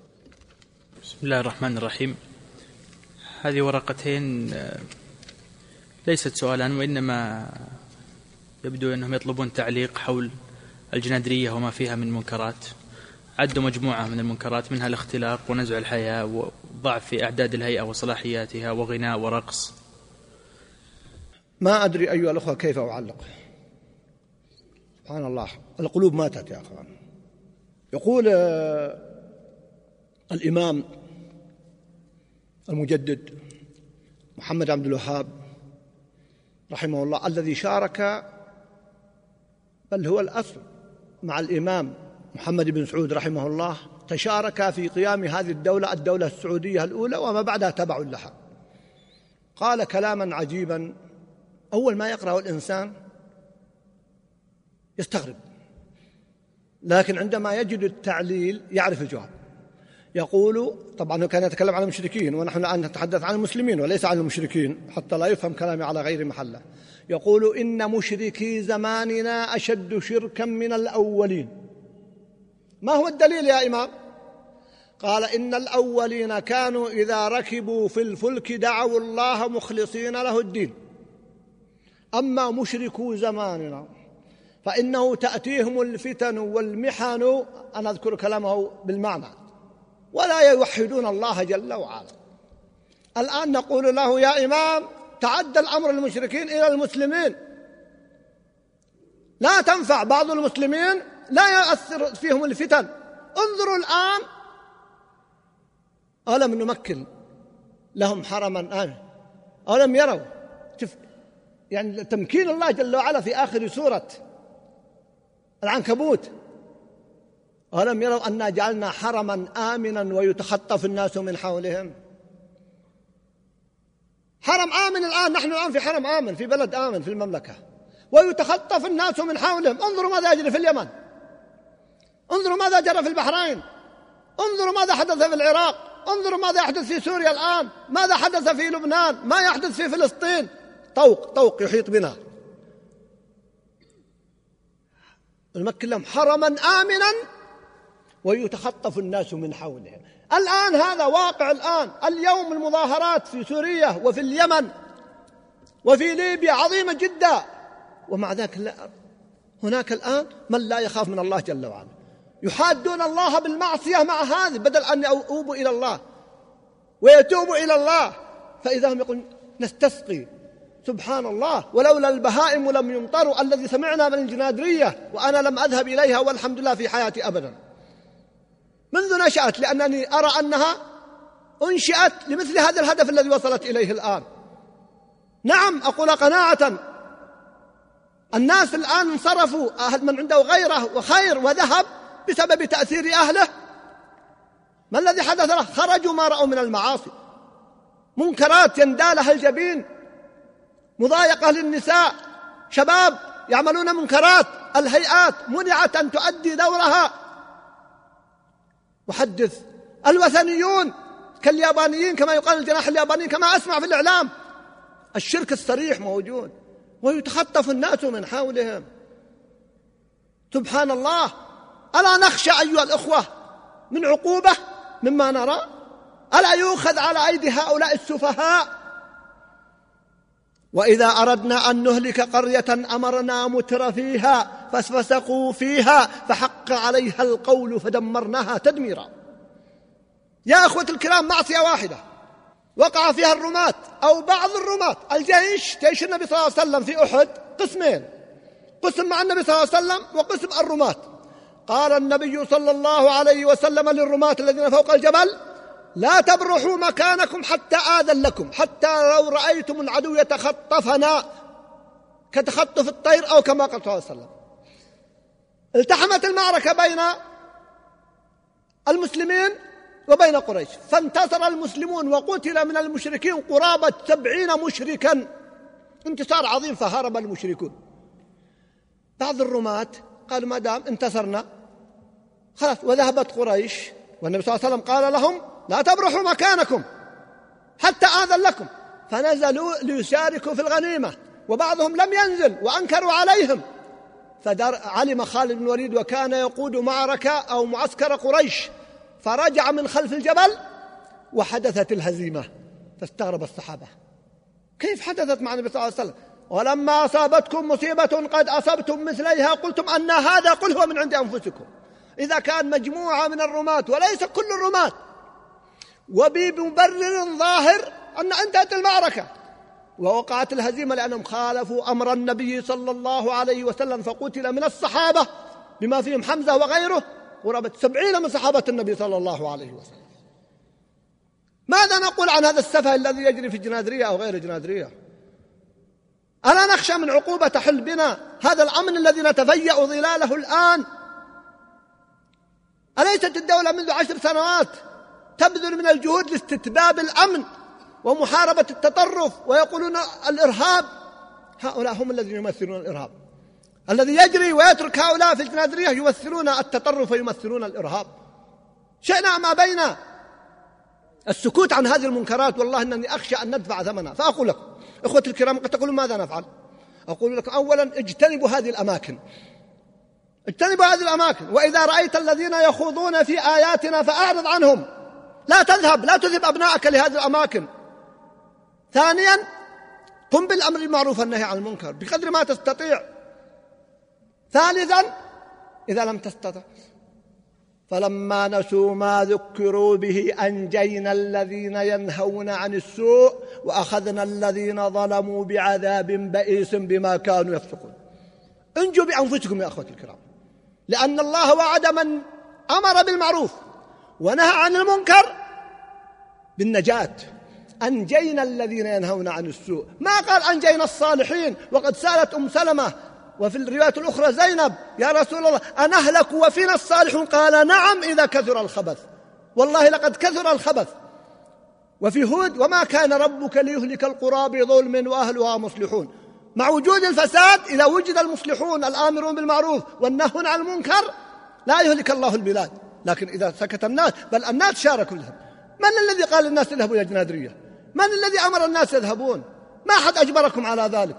Speaker 3: بسم الله الرحمن الرحيم. هذه ورقتين ليست سؤالا، وإنما يبدو أنهم يطلبون تعليق حول الجنادرية وما فيها من منكرات. عدوا مجموعة من المنكرات، منها الاختلاق ونزع الحياة وضعف في أعداد الهيئة وصلاحياتها وغناء ورقص.
Speaker 2: ما أدري أيها الأخوة كيف أعلق. سبحان الله، القلوب ماتت يا أخوان. يقول الإمام المجدد محمد عبد الوهاب رحمه الله، الذي شارك بل هو الأصل مع الإمام محمد بن سعود رحمه الله، تشارك في قيام هذه الدولة السعودية الأولى وما بعدها تبع لها. قال كلاما عجيبا، أول ما يقرأه الإنسان يستغرب، لكن عندما يجد التعليل يعرف الجواب. يقول، طبعا كان يتكلم عن المشركين ونحن الآن نتحدث عن المسلمين وليس عن المشركين حتى لا يفهم كلامي على غير محله. يقول إن مشركي زماننا أشد شركا من الأولين. ما هو الدليل يا إمام؟ قال إن الأولين كانوا إذا ركبوا في الفلك دعوا الله مخلصين له الدين، أما مشركو زماننا فإنه تأتيهم الفتن والمحن، أنا أذكر كلامه بالمعنى، ولا يوحدون الله جل وعلا. الآن نقول له يا إمام تعدى الأمر المشركين إلى المسلمين، لا تنفع بعض المسلمين، لا يؤثر فيهم الفتن. انظروا الآن، ألم نمكن لهم حرما آمنا، ألم يروا يعني تمكين الله جل وعلا في آخر سورة العنكبوت، ألم يروا أنا جعلنا حرما آمنا ويتخطف الناس من حولهم. حرم آمن الآن، نحن الآن في حرم آمن، في بلد آمن في المملكة، ويتخطف الناس من حولهم. انظروا ماذا يجري في اليمن، انظروا ماذا جرى في البحرين، انظروا ماذا حدث في العراق، انظروا ماذا يحدث في سوريا الآن، ماذا حدث في لبنان، ما يحدث في فلسطين. طوق يحيط بنا. نمكن لهم حرما آمنا ويتخطف الناس من حولهم. الآن هذا واقع. الآن اليوم المظاهرات في سوريا وفي اليمن وفي ليبيا عظيمة جدا، ومع ذلك لا، هناك الآن من لا يخاف من الله جل وعلا، يحادون الله بالمعصية مع هذه، بدل أن يؤوبوا إلى الله ويتوبوا إلى الله، فإذا هم يقولون نستسقي، سبحان الله، ولولا البهائم لم يمطروا، الذي سمعنا من الجنادرية وأنا لم أذهب إليها والحمد لله في حياتي أبدا منذ نشأت، لأنني أرى أنها أنشئت لمثل هذا الهدف الذي وصلت إليه الآن. نعم، أقول قناعة، الناس الآن انصرفوا، من عنده غيره وخير وذهب بسبب تأثير أهله. ما الذي حدث له؟ خرجوا ما رأوا من المعاصي، منكرات يندالها الجبين، مضايقة للنساء، شباب يعملون منكرات، الهيئات منعت أن تؤدي دورها. وحدث الوثنيون كاليابانيين، كما يقال الجناح اليابانيين، كما أسمع في الإعلام، الشرك الصريح موجود ويتخطف الناس من حولهم. سبحان الله، ألا نخشى أيها الأخوة من عقوبة مما نرى؟ ألا يؤخذ على أيدي هؤلاء السفهاء؟ وإذا أردنا أن نهلك قرية أمرنا متر فيها ففسقوا فيها فحق عليها القول فدمرناها تدميرا. يا أخوة الكرام، معصية واحدة وقع فيها الرماة أو بعض الرماة. جيش النبي صلى الله عليه وسلم في أحد قسمين، قسم مع النبي صلى الله عليه وسلم وقسم الرماة. قال النبي صلى الله عليه وسلم للرماة الذين فوق الجبل: لا تبرحوا مكانكم حتى آذن لكم، حتى لو رأيتم العدو يتخطفنا كتخطف الطير، أو كما قال صلى الله عليه وسلم. التحمت المعركة بين المسلمين وبين قريش، فانتصر المسلمون وقتل من المشركين قرابة 70 مشركا، انتصار عظيم، فهرب المشركون. بعض الرماة قالوا ما دام انتصرنا خلاص، وذهبت قريش، والنبي صلى الله عليه وسلم قال لهم: لا تبرحوا مكانكم حتى آذن لكم، فنزلوا ليشاركوا في الغنيمة، وبعضهم لم ينزل وأنكروا عليهم، فعلم خالد بن الوليد وكان يقود معركة أو معسكر قريش، فرجع من خلف الجبل وحدثت الهزيمة، فاستغرب الصحابة كيف حدثت مع النبي صلى الله عليه وسلم؟ ولما أصابتكم مصيبة قد أصبتم مثليها قلتم أن هذا، قل هو من عند أنفسكم. إذا كان مجموعة من الرماة وليس كل الرماة، وبمبرر ظاهر أن انتهت المعركة ووقعت الهزيمة لأنهم خالفوا أمر النبي صلى الله عليه وسلم، فقتل من الصحابة بما فيهم حمزة وغيره قرابة 70 من صحابة النبي صلى الله عليه وسلم. ماذا نقول عن هذا السفه الذي يجري في الجنادرية أو غير الجنادرية؟ ألا نخشى من عقوبة تحل بنا هذا الأمن الذي نتفيأ ظلاله الآن؟ أليست الدولة منذ 10 سنوات تبذل من الجهود لاستتباب الأمن ومحاربة التطرف، ويقولون الإرهاب؟ هؤلاء هم الذين يمثلون الإرهاب، الذي يجري ويترك هؤلاء في الجنادرية يمثلون التطرف ويمثلون الإرهاب. شئنا ما بين السكوت عن هذه المنكرات، والله أنني أخشى أن ندفع ثمنها. فأقول لكم إخوتي الكرام، قد تقولون ماذا نفعل؟ أقول لكم أولا اجتنبوا هذه الأماكن، اجتنبوا هذه الأماكن، وإذا رأيت الذين يخوضون في آياتنا فأعرض عنهم، لا تذهب، لا تذهب أبنائك لهذه الأماكن. ثانيا قم بالأمر بالمعروف والنهي عن المنكر بقدر ما تستطيع. ثالثا إذا لم تستطع فلما نسوا ما ذكروا به أنجينا الذين ينهون عن السوء وأخذنا الذين ظلموا بعذاب بئيس بما كانوا يفسقون. انجوا بأنفسكم يا أخوتي الكرام، لأن الله وعد من أمر بالمعروف ونهى عن المنكر بالنجاة. أنجينا الذين ينهون عن السوء، ما قال أنجينا الصالحين. وقد سألت أم سلمة وفي الرواية الأخرى زينب: يا رسول الله أنهلك وفينا الصالحون؟ قال: نعم إذا كثر الخبث، والله لقد كثر الخبث. وفي هود: وما كان ربك ليهلك القرى بظلم وأهلها مصلحون. مع وجود الفساد إذا وجد المصلحون الآمرون بالمعروف والنهون عن المنكر لا يهلك الله البلاد. لكن إذا سكت الناس، بل الناس شاركوا لهم. من الذي قال للناس اذهبوا إلى الجنادرية؟ من الذي أمر الناس يذهبون؟ ما أحد أجبركم على ذلك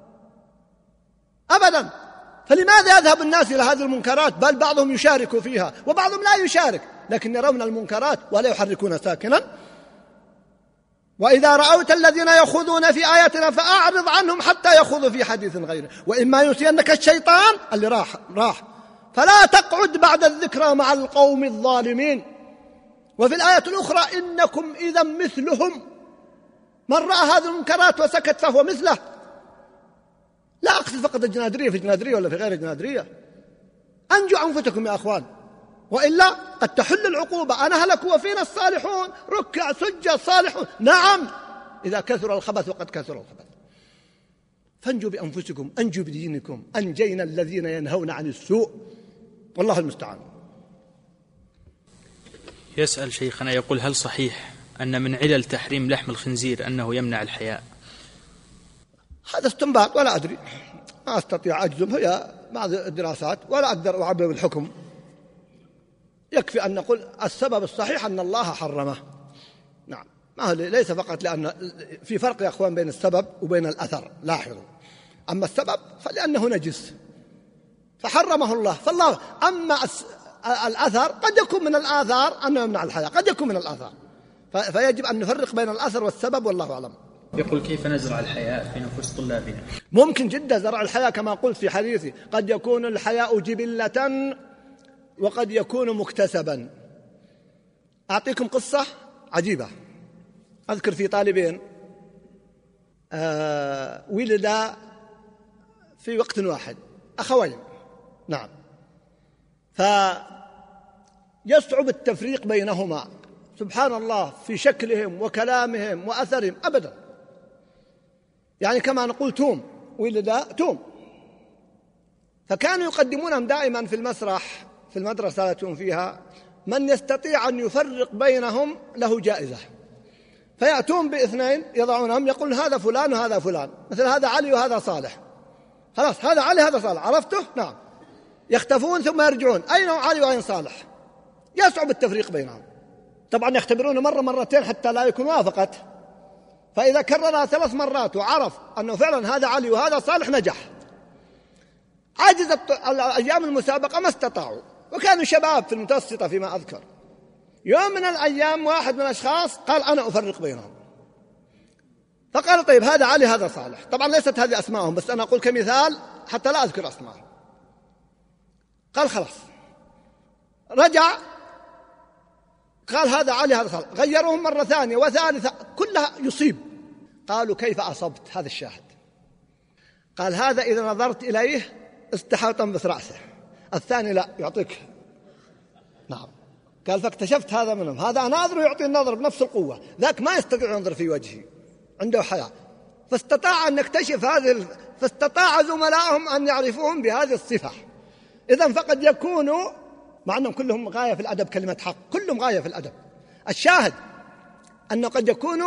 Speaker 2: أبدا. فلماذا يذهب الناس إلى هذه المنكرات؟ بل بعضهم يشارك فيها وبعضهم لا يشارك، لكن يرون المنكرات ولا يحركون ساكنا. وإذا رأوت الذين يخوضون في آياتنا فأعرض عنهم حتى يخوضوا في حديث غيره، وإما ينسينك الشيطان اللي راح فلا تقعد بعد الذكرى مع القوم الظالمين. وفي الآية الأخرى إنكم إذا مثلهم، من رأى هذه المنكرات وسكت فهو مثله. لا أقصد فقط الجنادرية في الجنادرية ولا في غير الجنادرية، أنجوا أنفسكم يا أخوان، وإلا قد تحل العقوبة. أنا هلك وفينا الصالحون، ركع سجد صالحون، نعم إذا كثر الخبث وقد كثر الخبث. فانجوا بأنفسكم، أنجوا بدينكم، أنجينا الذين ينهون عن السوء، والله المستعان.
Speaker 3: يسأل شيخنا يقول: هل صحيح أن من علل تحريم لحم الخنزير أنه يمنع الحياء؟
Speaker 2: هذا استنباط ولا أدري، ما أستطيع أجزم، هي بعض الدراسات ولا أقدر أعبر بالحكم. يكفي أن نقول السبب الصحيح أن الله حرمه. نعم، ما هو ليس فقط لأن في فرق يا أخوان بين السبب وبين الأثر، لاحظوا. أما السبب فلأنه نجس فحرمه الله، فالله. أما الأثر قد يكون من الآثار أنه يمنع الحياة، قد يكون من الآثار، فيجب أن نفرق بين الأثر والسبب، والله أعلم.
Speaker 3: يقول: كيف نزرع الحياء في نفوس طلابنا؟
Speaker 2: ممكن جدا زرع الحياء كما قلت في حديثي، قد يكون الحياء جبلة وقد يكون مكتسبا. أعطيكم قصة عجيبة. أذكر في طالبين ولدا في وقت واحد، أخوين، نعم، فيصعب التفريق بينهما، سبحان الله، في شكلهم وكلامهم وأثرهم أبدا. يعني كما نقول توم، ولدا توم. فكانوا يقدمونهم دائما في المسرح في المدرسة التي فيها، من يستطيع أن يفرق بينهم له جائزة. فيأتون باثنين يضعونهم، يقول هذا فلان وهذا فلان، مثل هذا علي وهذا صالح، خلاص هذا علي هذا صالح، عرفته؟ نعم. يختفون ثم يرجعون، أين علي وأين صالح؟ يصعب التفريق بينهم. طبعا يختبرونه مرة مرتين حتى لا يكون وافقت، فإذا كررها 3 مرات وعرف أنه فعلا هذا علي وهذا صالح نجح. عجزت أيام المسابقة ما استطاعوا، وكانوا شباب في المتوسطة فيما أذكر. يوم من الأيام واحد من الأشخاص قال أنا أفرق بينهم، فقال طيب هذا علي هذا صالح. طبعا ليست هذه أسماءهم، بس أنا أقول كمثال حتى لا أذكر أسماءهم. قال خلاص، رجع قال هذا علي هذا صالح، غيرهم مرة ثانية وثالثة، كلها يصيب. قالوا كيف أصبت؟ هذا الشاهد. قال هذا إذا نظرت إليه استحى طمس رأسه، الثاني لا يعطيك. نعم. قال فاكتشفت هذا منهم، هذا ناظر يعطي النظر بنفس القوة، ذاك ما يستطيع ينظر في وجهي، عنده حياة. فاستطاع أن نكتشف فاستطاع زملائهم أن يعرفوهم بهذه الصفة. إذن فقد يكونوا، مع أنهم كلهم غاية في الأدب، كلمة حق، كلهم غاية في الأدب. الشاهد أنه قد يكونوا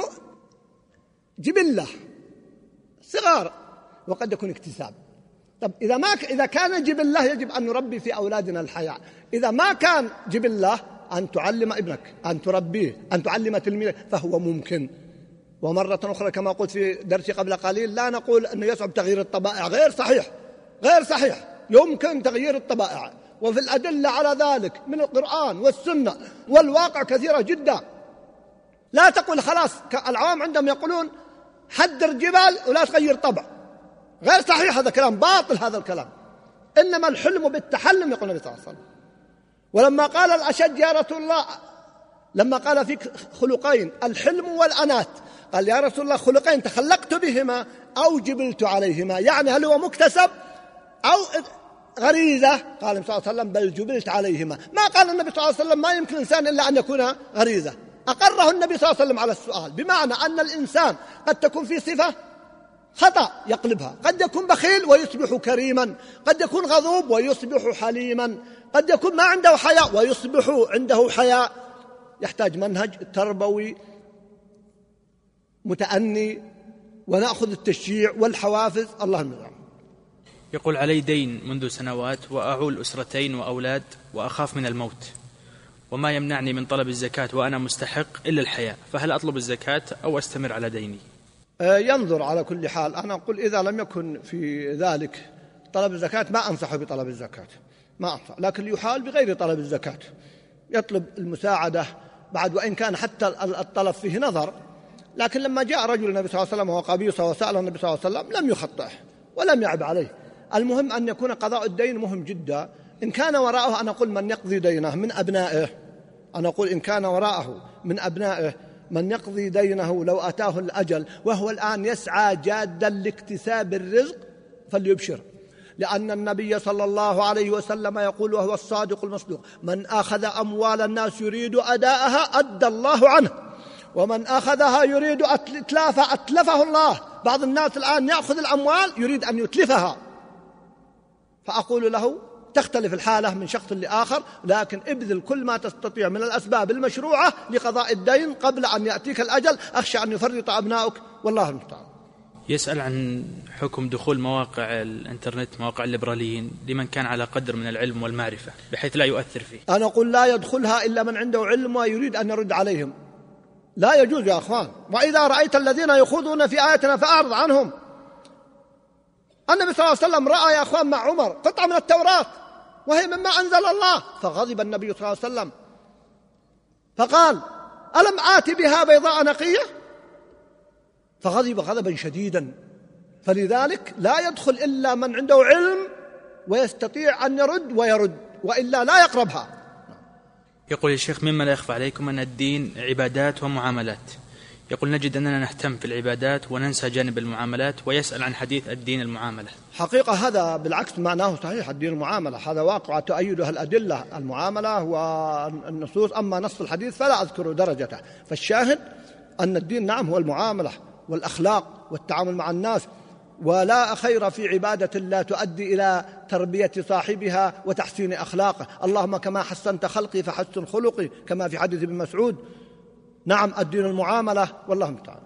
Speaker 2: جبلة صغار وقد يكون اكتساب. طب إذا كان جبلة يجب أن نربي في أولادنا الحياة. إذا ما كان جبلة، أن تعلم ابنك، أن تربيه، أن تعلم تلميذك، فهو ممكن. ومرة أخرى كما قلت في درسي قبل قليل، لا نقول أنه يصعب تغيير الطبائع، غير صحيح، غير صحيح. يمكن تغيير الطبائع، وفي الأدلة على ذلك من القرآن والسنة والواقع كثيرة جدا. لا تقول خلاص، العوام عندهم يقولون حدر جبال ولا تغير طبع، غير صحيح، هذا كلام باطل، هذا الكلام. إنما الحلم بالتحلم، يقول النبي صلى الله عليه وسلم. ولما قال الأشد يا رسول الله، لما قال فيك خلقين الحلم والأنات، قال يا رسول الله خلقين تخلقت بهما أو جبلت عليهما، يعني هل هو مكتسب أو غريزة؟ قال النبي صلى الله عليه وسلم بل جبلت عليهما. ما قال النبي صلى الله عليه وسلم ما يمكن إنسان إلا أن يكون غريزة، أقره النبي صلى الله عليه وسلم على السؤال، بمعنى أن الإنسان قد تكون في صفة خطأ يقلبها، قد يكون بخيل ويصبح كريما، قد يكون غضوب ويصبح حليما، قد يكون ما عنده حياء ويصبح عنده حياء. يحتاج منهج تربوي متأني، ونأخذ التشجيع والحوافز. الله المستعان.
Speaker 3: يقول علي دين منذ سنوات، وأعول أسرتين وأولاد، وأخاف من الموت، وما يمنعني من طلب الزكاة وأنا مستحق إلا الحياء، فهل أطلب الزكاة أو أستمر على ديني؟
Speaker 2: ينظر على كل حال. أنا أقول إذا لم يكن في ذلك طلب الزكاة ما أنصح بطلب الزكاة، ما أنصح، لكن يحال بغير طلب الزكاة، يطلب المساعدة بعد، وإن كان حتى الطلب فيه نظر، لكن لما جاء رجل النبي صلى الله عليه وسلم وهو قبيصة وسأل النبي صلى الله عليه وسلم لم يخطئه ولم يعب عليه. المهم أن يكون قضاء الدين مهم جدا. إن كان وراءه، أنا أقول من يقضي دينه من أبنائه، أنا أقول إن كان وراءه من أبنائه من يقضي دينه لو أتاه الأجل وهو الآن يسعى جادا لاكتساب الرزق فليبشر، لأن النبي صلى الله عليه وسلم يقول وهو الصادق المصدوق: من أخذ أموال الناس يريد أداءها أدى الله عنه، ومن أخذها يريد إتلافها أتلفه الله. بعض الناس الآن يأخذ الأموال يريد أن يتلفها، فأقول له تختلف الحالة من شخص لآخر، لكن ابذل كل ما تستطيع من الأسباب المشروعة لقضاء الدين قبل أن يأتيك الأجل. أخشى أن يفرط أبنائك والله المستعان.
Speaker 3: يسأل عن حكم دخول مواقع الإنترنت، مواقع الليبراليين، لمن كان على قدر من العلم والمعرفة بحيث لا يؤثر فيه.
Speaker 2: أنا أقول لا يدخلها إلا من عنده علم ويريد أن يرد عليهم، لا يجوز يا أخوان. وإذا رأيت الذين يخوضون في آياتنا فأعرض عنهم. النبي صلى الله عليه وسلم رأى يا أخوان مع عمر قطعة من التوراة وهي مما أنزل الله، فغضب النبي صلى الله عليه وسلم فقال: ألم آتي بها بيضاء نقية؟ فغضب غضبا شديدا. فلذلك لا يدخل إلا من عنده علم ويستطيع أن يرد وإلا لا يقربها.
Speaker 3: يقول يا شيخ: مما لا يخفى عليكم أن الدين عبادات ومعاملات. يقول: نجد أننا نهتم في العبادات وننسى جانب المعاملات، ويسأل عن حديث الدين المعاملة.
Speaker 2: حقيقة هذا بالعكس معناه صحيح، الدين المعاملة هذا واقع تؤيدها الأدلة المعاملة والنصوص، أما نص الحديث فلا أذكر درجته. فالشاهد أن الدين نعم هو المعاملة والأخلاق والتعامل مع الناس، ولا خير في عبادة لا تؤدي إلى تربية صاحبها وتحسين أخلاقه. اللهم كما حسنت خلقي فحسن خلقي، كما في حديث ابن مسعود. نعم الدين المعاملة والله المستعان.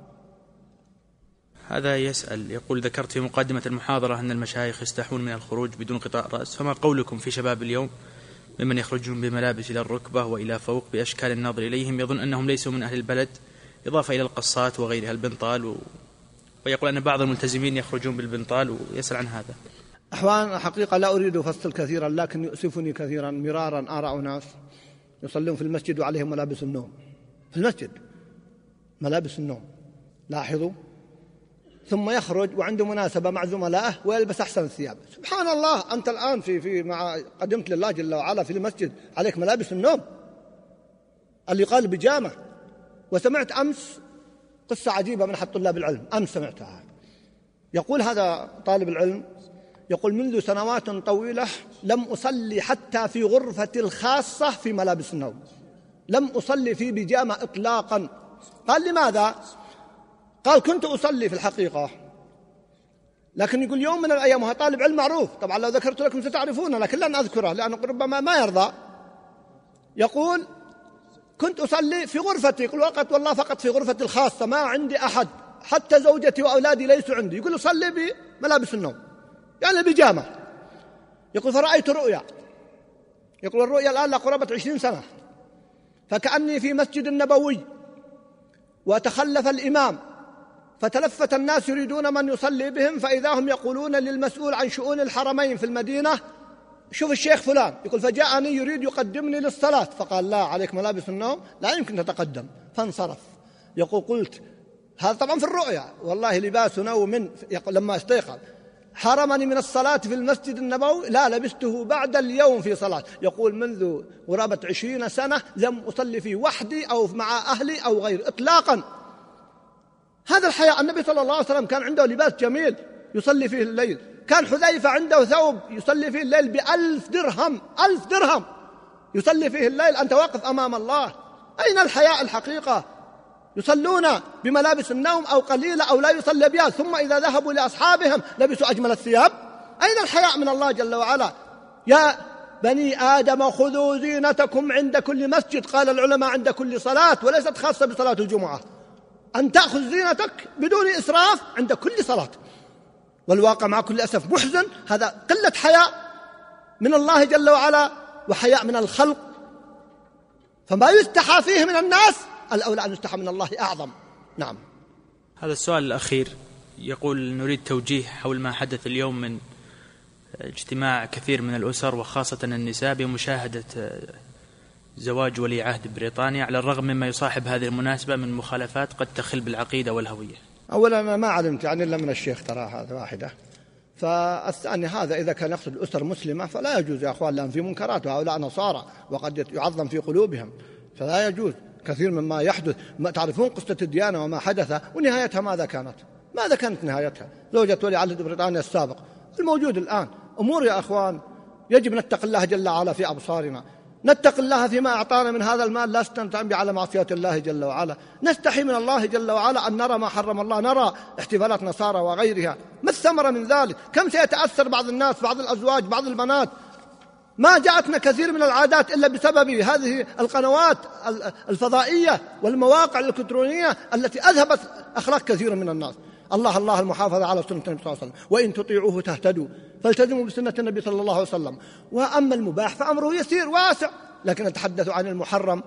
Speaker 3: هذا يسأل يقول: ذكرت في مقدمة المحاضرة أن المشايخ يستحون من الخروج بدون غطاء رأس، فما قولكم في شباب اليوم ممن يخرجون بملابس إلى الركبة وإلى فوق بأشكال الناظر إليهم يظن أنهم ليسوا من أهل البلد، إضافة إلى القصات وغيرها البنطال، ويقول أن بعض الملتزمين يخرجون بالبنطال، ويسأل عن هذا.
Speaker 2: أحوان حقيقة لا أريد فصل كثيرا، لكن يؤسفني كثيرا مرارا أرى ناس يصلون في المسجد وعليهم ملابس النوم في المسجد، ملابس النوم، لاحظوا، ثم يخرج وعنده مناسبة مع زملائه ويلبس أحسن الثياب. سبحان الله، أنت الآن في مع قدمت لله جل وعلا في المسجد عليك ملابس النوم اللي قال بجامة. وسمعت أمس قصة عجيبة من أحد طلاب العلم، أمس سمعتها. يقول هذا طالب العلم، يقول: منذ سنوات طويلة لم أصلي حتى في غرفتي الخاصة في ملابس النوم، لم أصلي في بيجامة إطلاقا. قال: لماذا؟ قال: كنت أصلي في الحقيقة، لكن يقول يوم من الأيام، وهو طالب علم معروف طبعا، لو ذكرت لكم ستعرفونه لكن لن أذكره لأنه ربما ما يرضى. يقول: كنت أصلي في غرفتي، يقول وقت والله فقط في غرفتي الخاصة، ما عندي أحد، حتى زوجتي وأولادي ليسوا عندي. يقول أصلي بملابس النوم يعني بيجامة. يقول: فرأيت رؤيا، يقول الرؤيا الآن لقرابة 20 سنة، فكأني في مسجد النبوي وتخلف الإمام، فتلفت الناس يريدون من يصلي بهم، فإذا هم يقولون للمسؤول عن شؤون الحرمين في المدينة: شوف الشيخ فلان. يقول: فجاءني يريد يقدمني للصلاة، فقال: لا، عليك ملابس النوم، لا يمكن تتقدم، فانصرف. يقول: قلت هذا طبعا في الرؤيا، والله لباس نوم. يقول: لما استيقظ حرمني من الصلاة في المسجد النبوي، لا لبسته بعد اليوم في صلاة. يقول: منذ قرابة 20 سنة لم أصلي فيه وحدي أو مع أهلي أو غير إطلاقا. هذا الحياء. النبي صلى الله عليه وسلم كان عنده لباس جميل يصلي فيه الليل، كان حذيفة عنده ثوب يصلي فيه الليل ب1000 درهم، 1000 درهم يصلي فيه الليل، أنت واقف أمام الله. أين الحياء الحقيقة؟ يصلون بملابس النوم أو قليلة أو لا يصلي بها، ثم إذا ذهبوا لأصحابهم لبسوا أجمل الثياب. أين الحياء من الله جل وعلا؟ يا بني آدم خذوا زينتكم عند كل مسجد، قال العلماء عند كل صلاة، وليست خاصة بصلاة الجمعة، أن تأخذ زينتك بدون إسراف عند كل صلاة. والواقع مع كل أسف محزن، هذا قلة حياء من الله جل وعلا وحياء من الخلق، فما يستحى فيه من الناس الأولى أن يستحى من الله أعظم. نعم.
Speaker 3: هذا السؤال الأخير يقول: نريد توجيه حول ما حدث اليوم من اجتماع كثير من الأسر وخاصة النساء بمشاهدة زواج ولي عهد بريطانيا على الرغم مما يصاحب هذه المناسبة من مخالفات قد تخل بالعقيدة والهوية؟
Speaker 2: أولا أنا ما علمت يعني إلا من الشيخ ترى هذا واحدة. فالثاني هذا إذا كان يقصد الأسر مسلمة فلا يجوز يا أخوان، لأن في منكرات وهؤلاء نصارى وقد يعظم في قلوبهم، فلا يجوز كثير مما يحدث. ما تعرفون قصة الديانة وما حدث ونهايتها ماذا كانت نهايتها؟ زوجة ولي عهد بريطانيا السابق الموجود الآن. أمور يا أخوان يجب نتقي الله جل وعلا في أبصارنا، نتقي الله فيما أعطانا من هذا المال، لا نستنتم على معصية الله جل وعلا، نستحي من الله جل وعلا أن نرى ما حرم الله، نرى احتفالات نصارى وغيرها، ما الثمرة من ذلك؟ كم سيتأثر بعض الناس، بعض الأزواج، بعض البنات. ما جاءتنا كثير من العادات إلا بسبب هذه القنوات الفضائية والمواقع الإلكترونية التي أذهبت أخلاق كثير من الناس. الله المحافظة على سنة النبي صلى الله عليه وسلم، وإن تطيعوه تهتدوا، فالتزموا بسنة النبي صلى الله عليه وسلم. وأما المباح فأمره يسير واسع، لكن نتحدث عن المحرم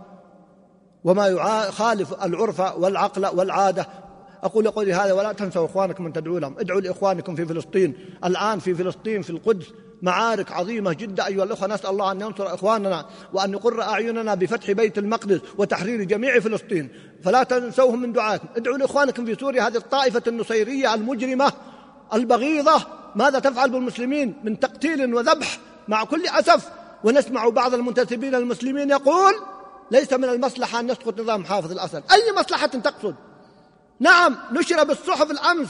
Speaker 2: وما يخالف العرف والعقل والعادة. أقول قولي هذا ولا تنسوا إخوانكم من تدعوا لهم. ادعوا لإخوانكم في فلسطين. الآن في فلسطين في القدس معارك عظيمة جدا أيها الأخوة، نسأل الله أن ينصر إخواننا وأن يقر أعيننا بفتح بيت المقدس وتحرير جميع فلسطين، فلا تنسوهم من دعائكم. ادعوا لإخوانكم في سوريا، هذه الطائفة النصيرية المجرمة البغيضة ماذا تفعل بالمسلمين من تقتيل وذبح مع كل أسف. ونسمع بعض المنتسبين المسلمين يقول ليس من المصلحة أن يسقط نظام حافظ الأسد. أي مصلحة تقصد؟ نعم، نشر بالصحف الأمس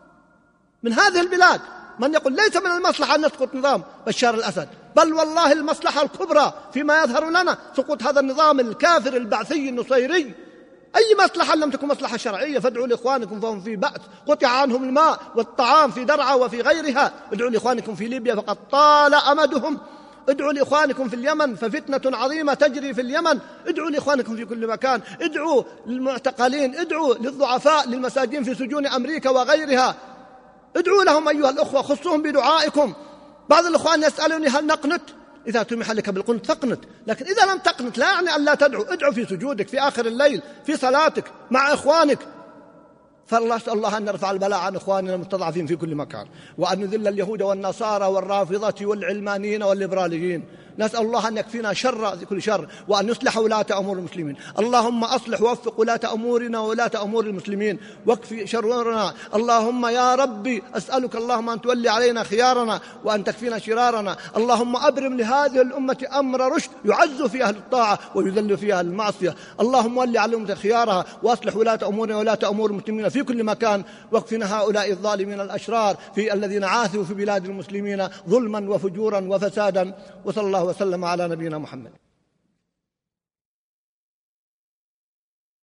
Speaker 2: من هذه البلاد من يقول ليس من المصلحة أن يسقط نظام بشار الأسد، بل والله المصلحة الكبرى فيما يظهر لنا سقوط هذا النظام الكافر البعثي النصيري. أي مصلحة لم تكن مصلحة شرعية، فادعوا لإخوانكم فهم في بأس، قطع عنهم الماء والطعام في درعا وفي غيرها. ادعوا لإخوانكم في ليبيا فقد طال أمدهم. ادعوا لإخوانكم في اليمن ففتنة عظيمة تجري في اليمن. ادعوا لإخوانكم في كل مكان، ادعوا للمعتقلين، ادعوا للضعفاء للمساجين في سجون أمريكا وغيرها، ادعوا لهم أيها الأخوة، خصوهم بدعائكم. بعض الإخوان يسألوني هل نقنت؟ إذا سمح لك بالقنت فاقنت، لكن إذا لم تقنت لا يعني أن لا تدعو. ادعو في سجودك، في آخر الليل، في صلاتك مع إخوانك. فالله أسأل الله أن نرفع البلاء عن إخواننا المستضعفين في كل مكان، وأن نذل اليهود والنصارى والرافضة والعلمانيين والليبراليين. نسأل الله أن يكفينا شر كل شر، وأن يصلح ولاة أمور المسلمين. اللهم أصلح ووفق ولاة أمورنا وولاة أمور المسلمين، واكفي شرورنا. اللهم يا ربي أسألك اللهم أن تولي علينا خيارنا وأن تكفينا شرارنا. اللهم أبرم لهذه الأمة أمر رشد يعز في أهل الطاعة ويذل في أهل المعصية. اللهم ولي على الأمة خيارها، وأصلح ولاة أمورنا وولاة أمور المسلمين في كل مكان، واكفنا هؤلاء الظالمين الأشرار في الذين عاثوا في بلاد المسلمين ظلما وفجورا وفسادا. وصلى الله وسلم على نبينا محمد.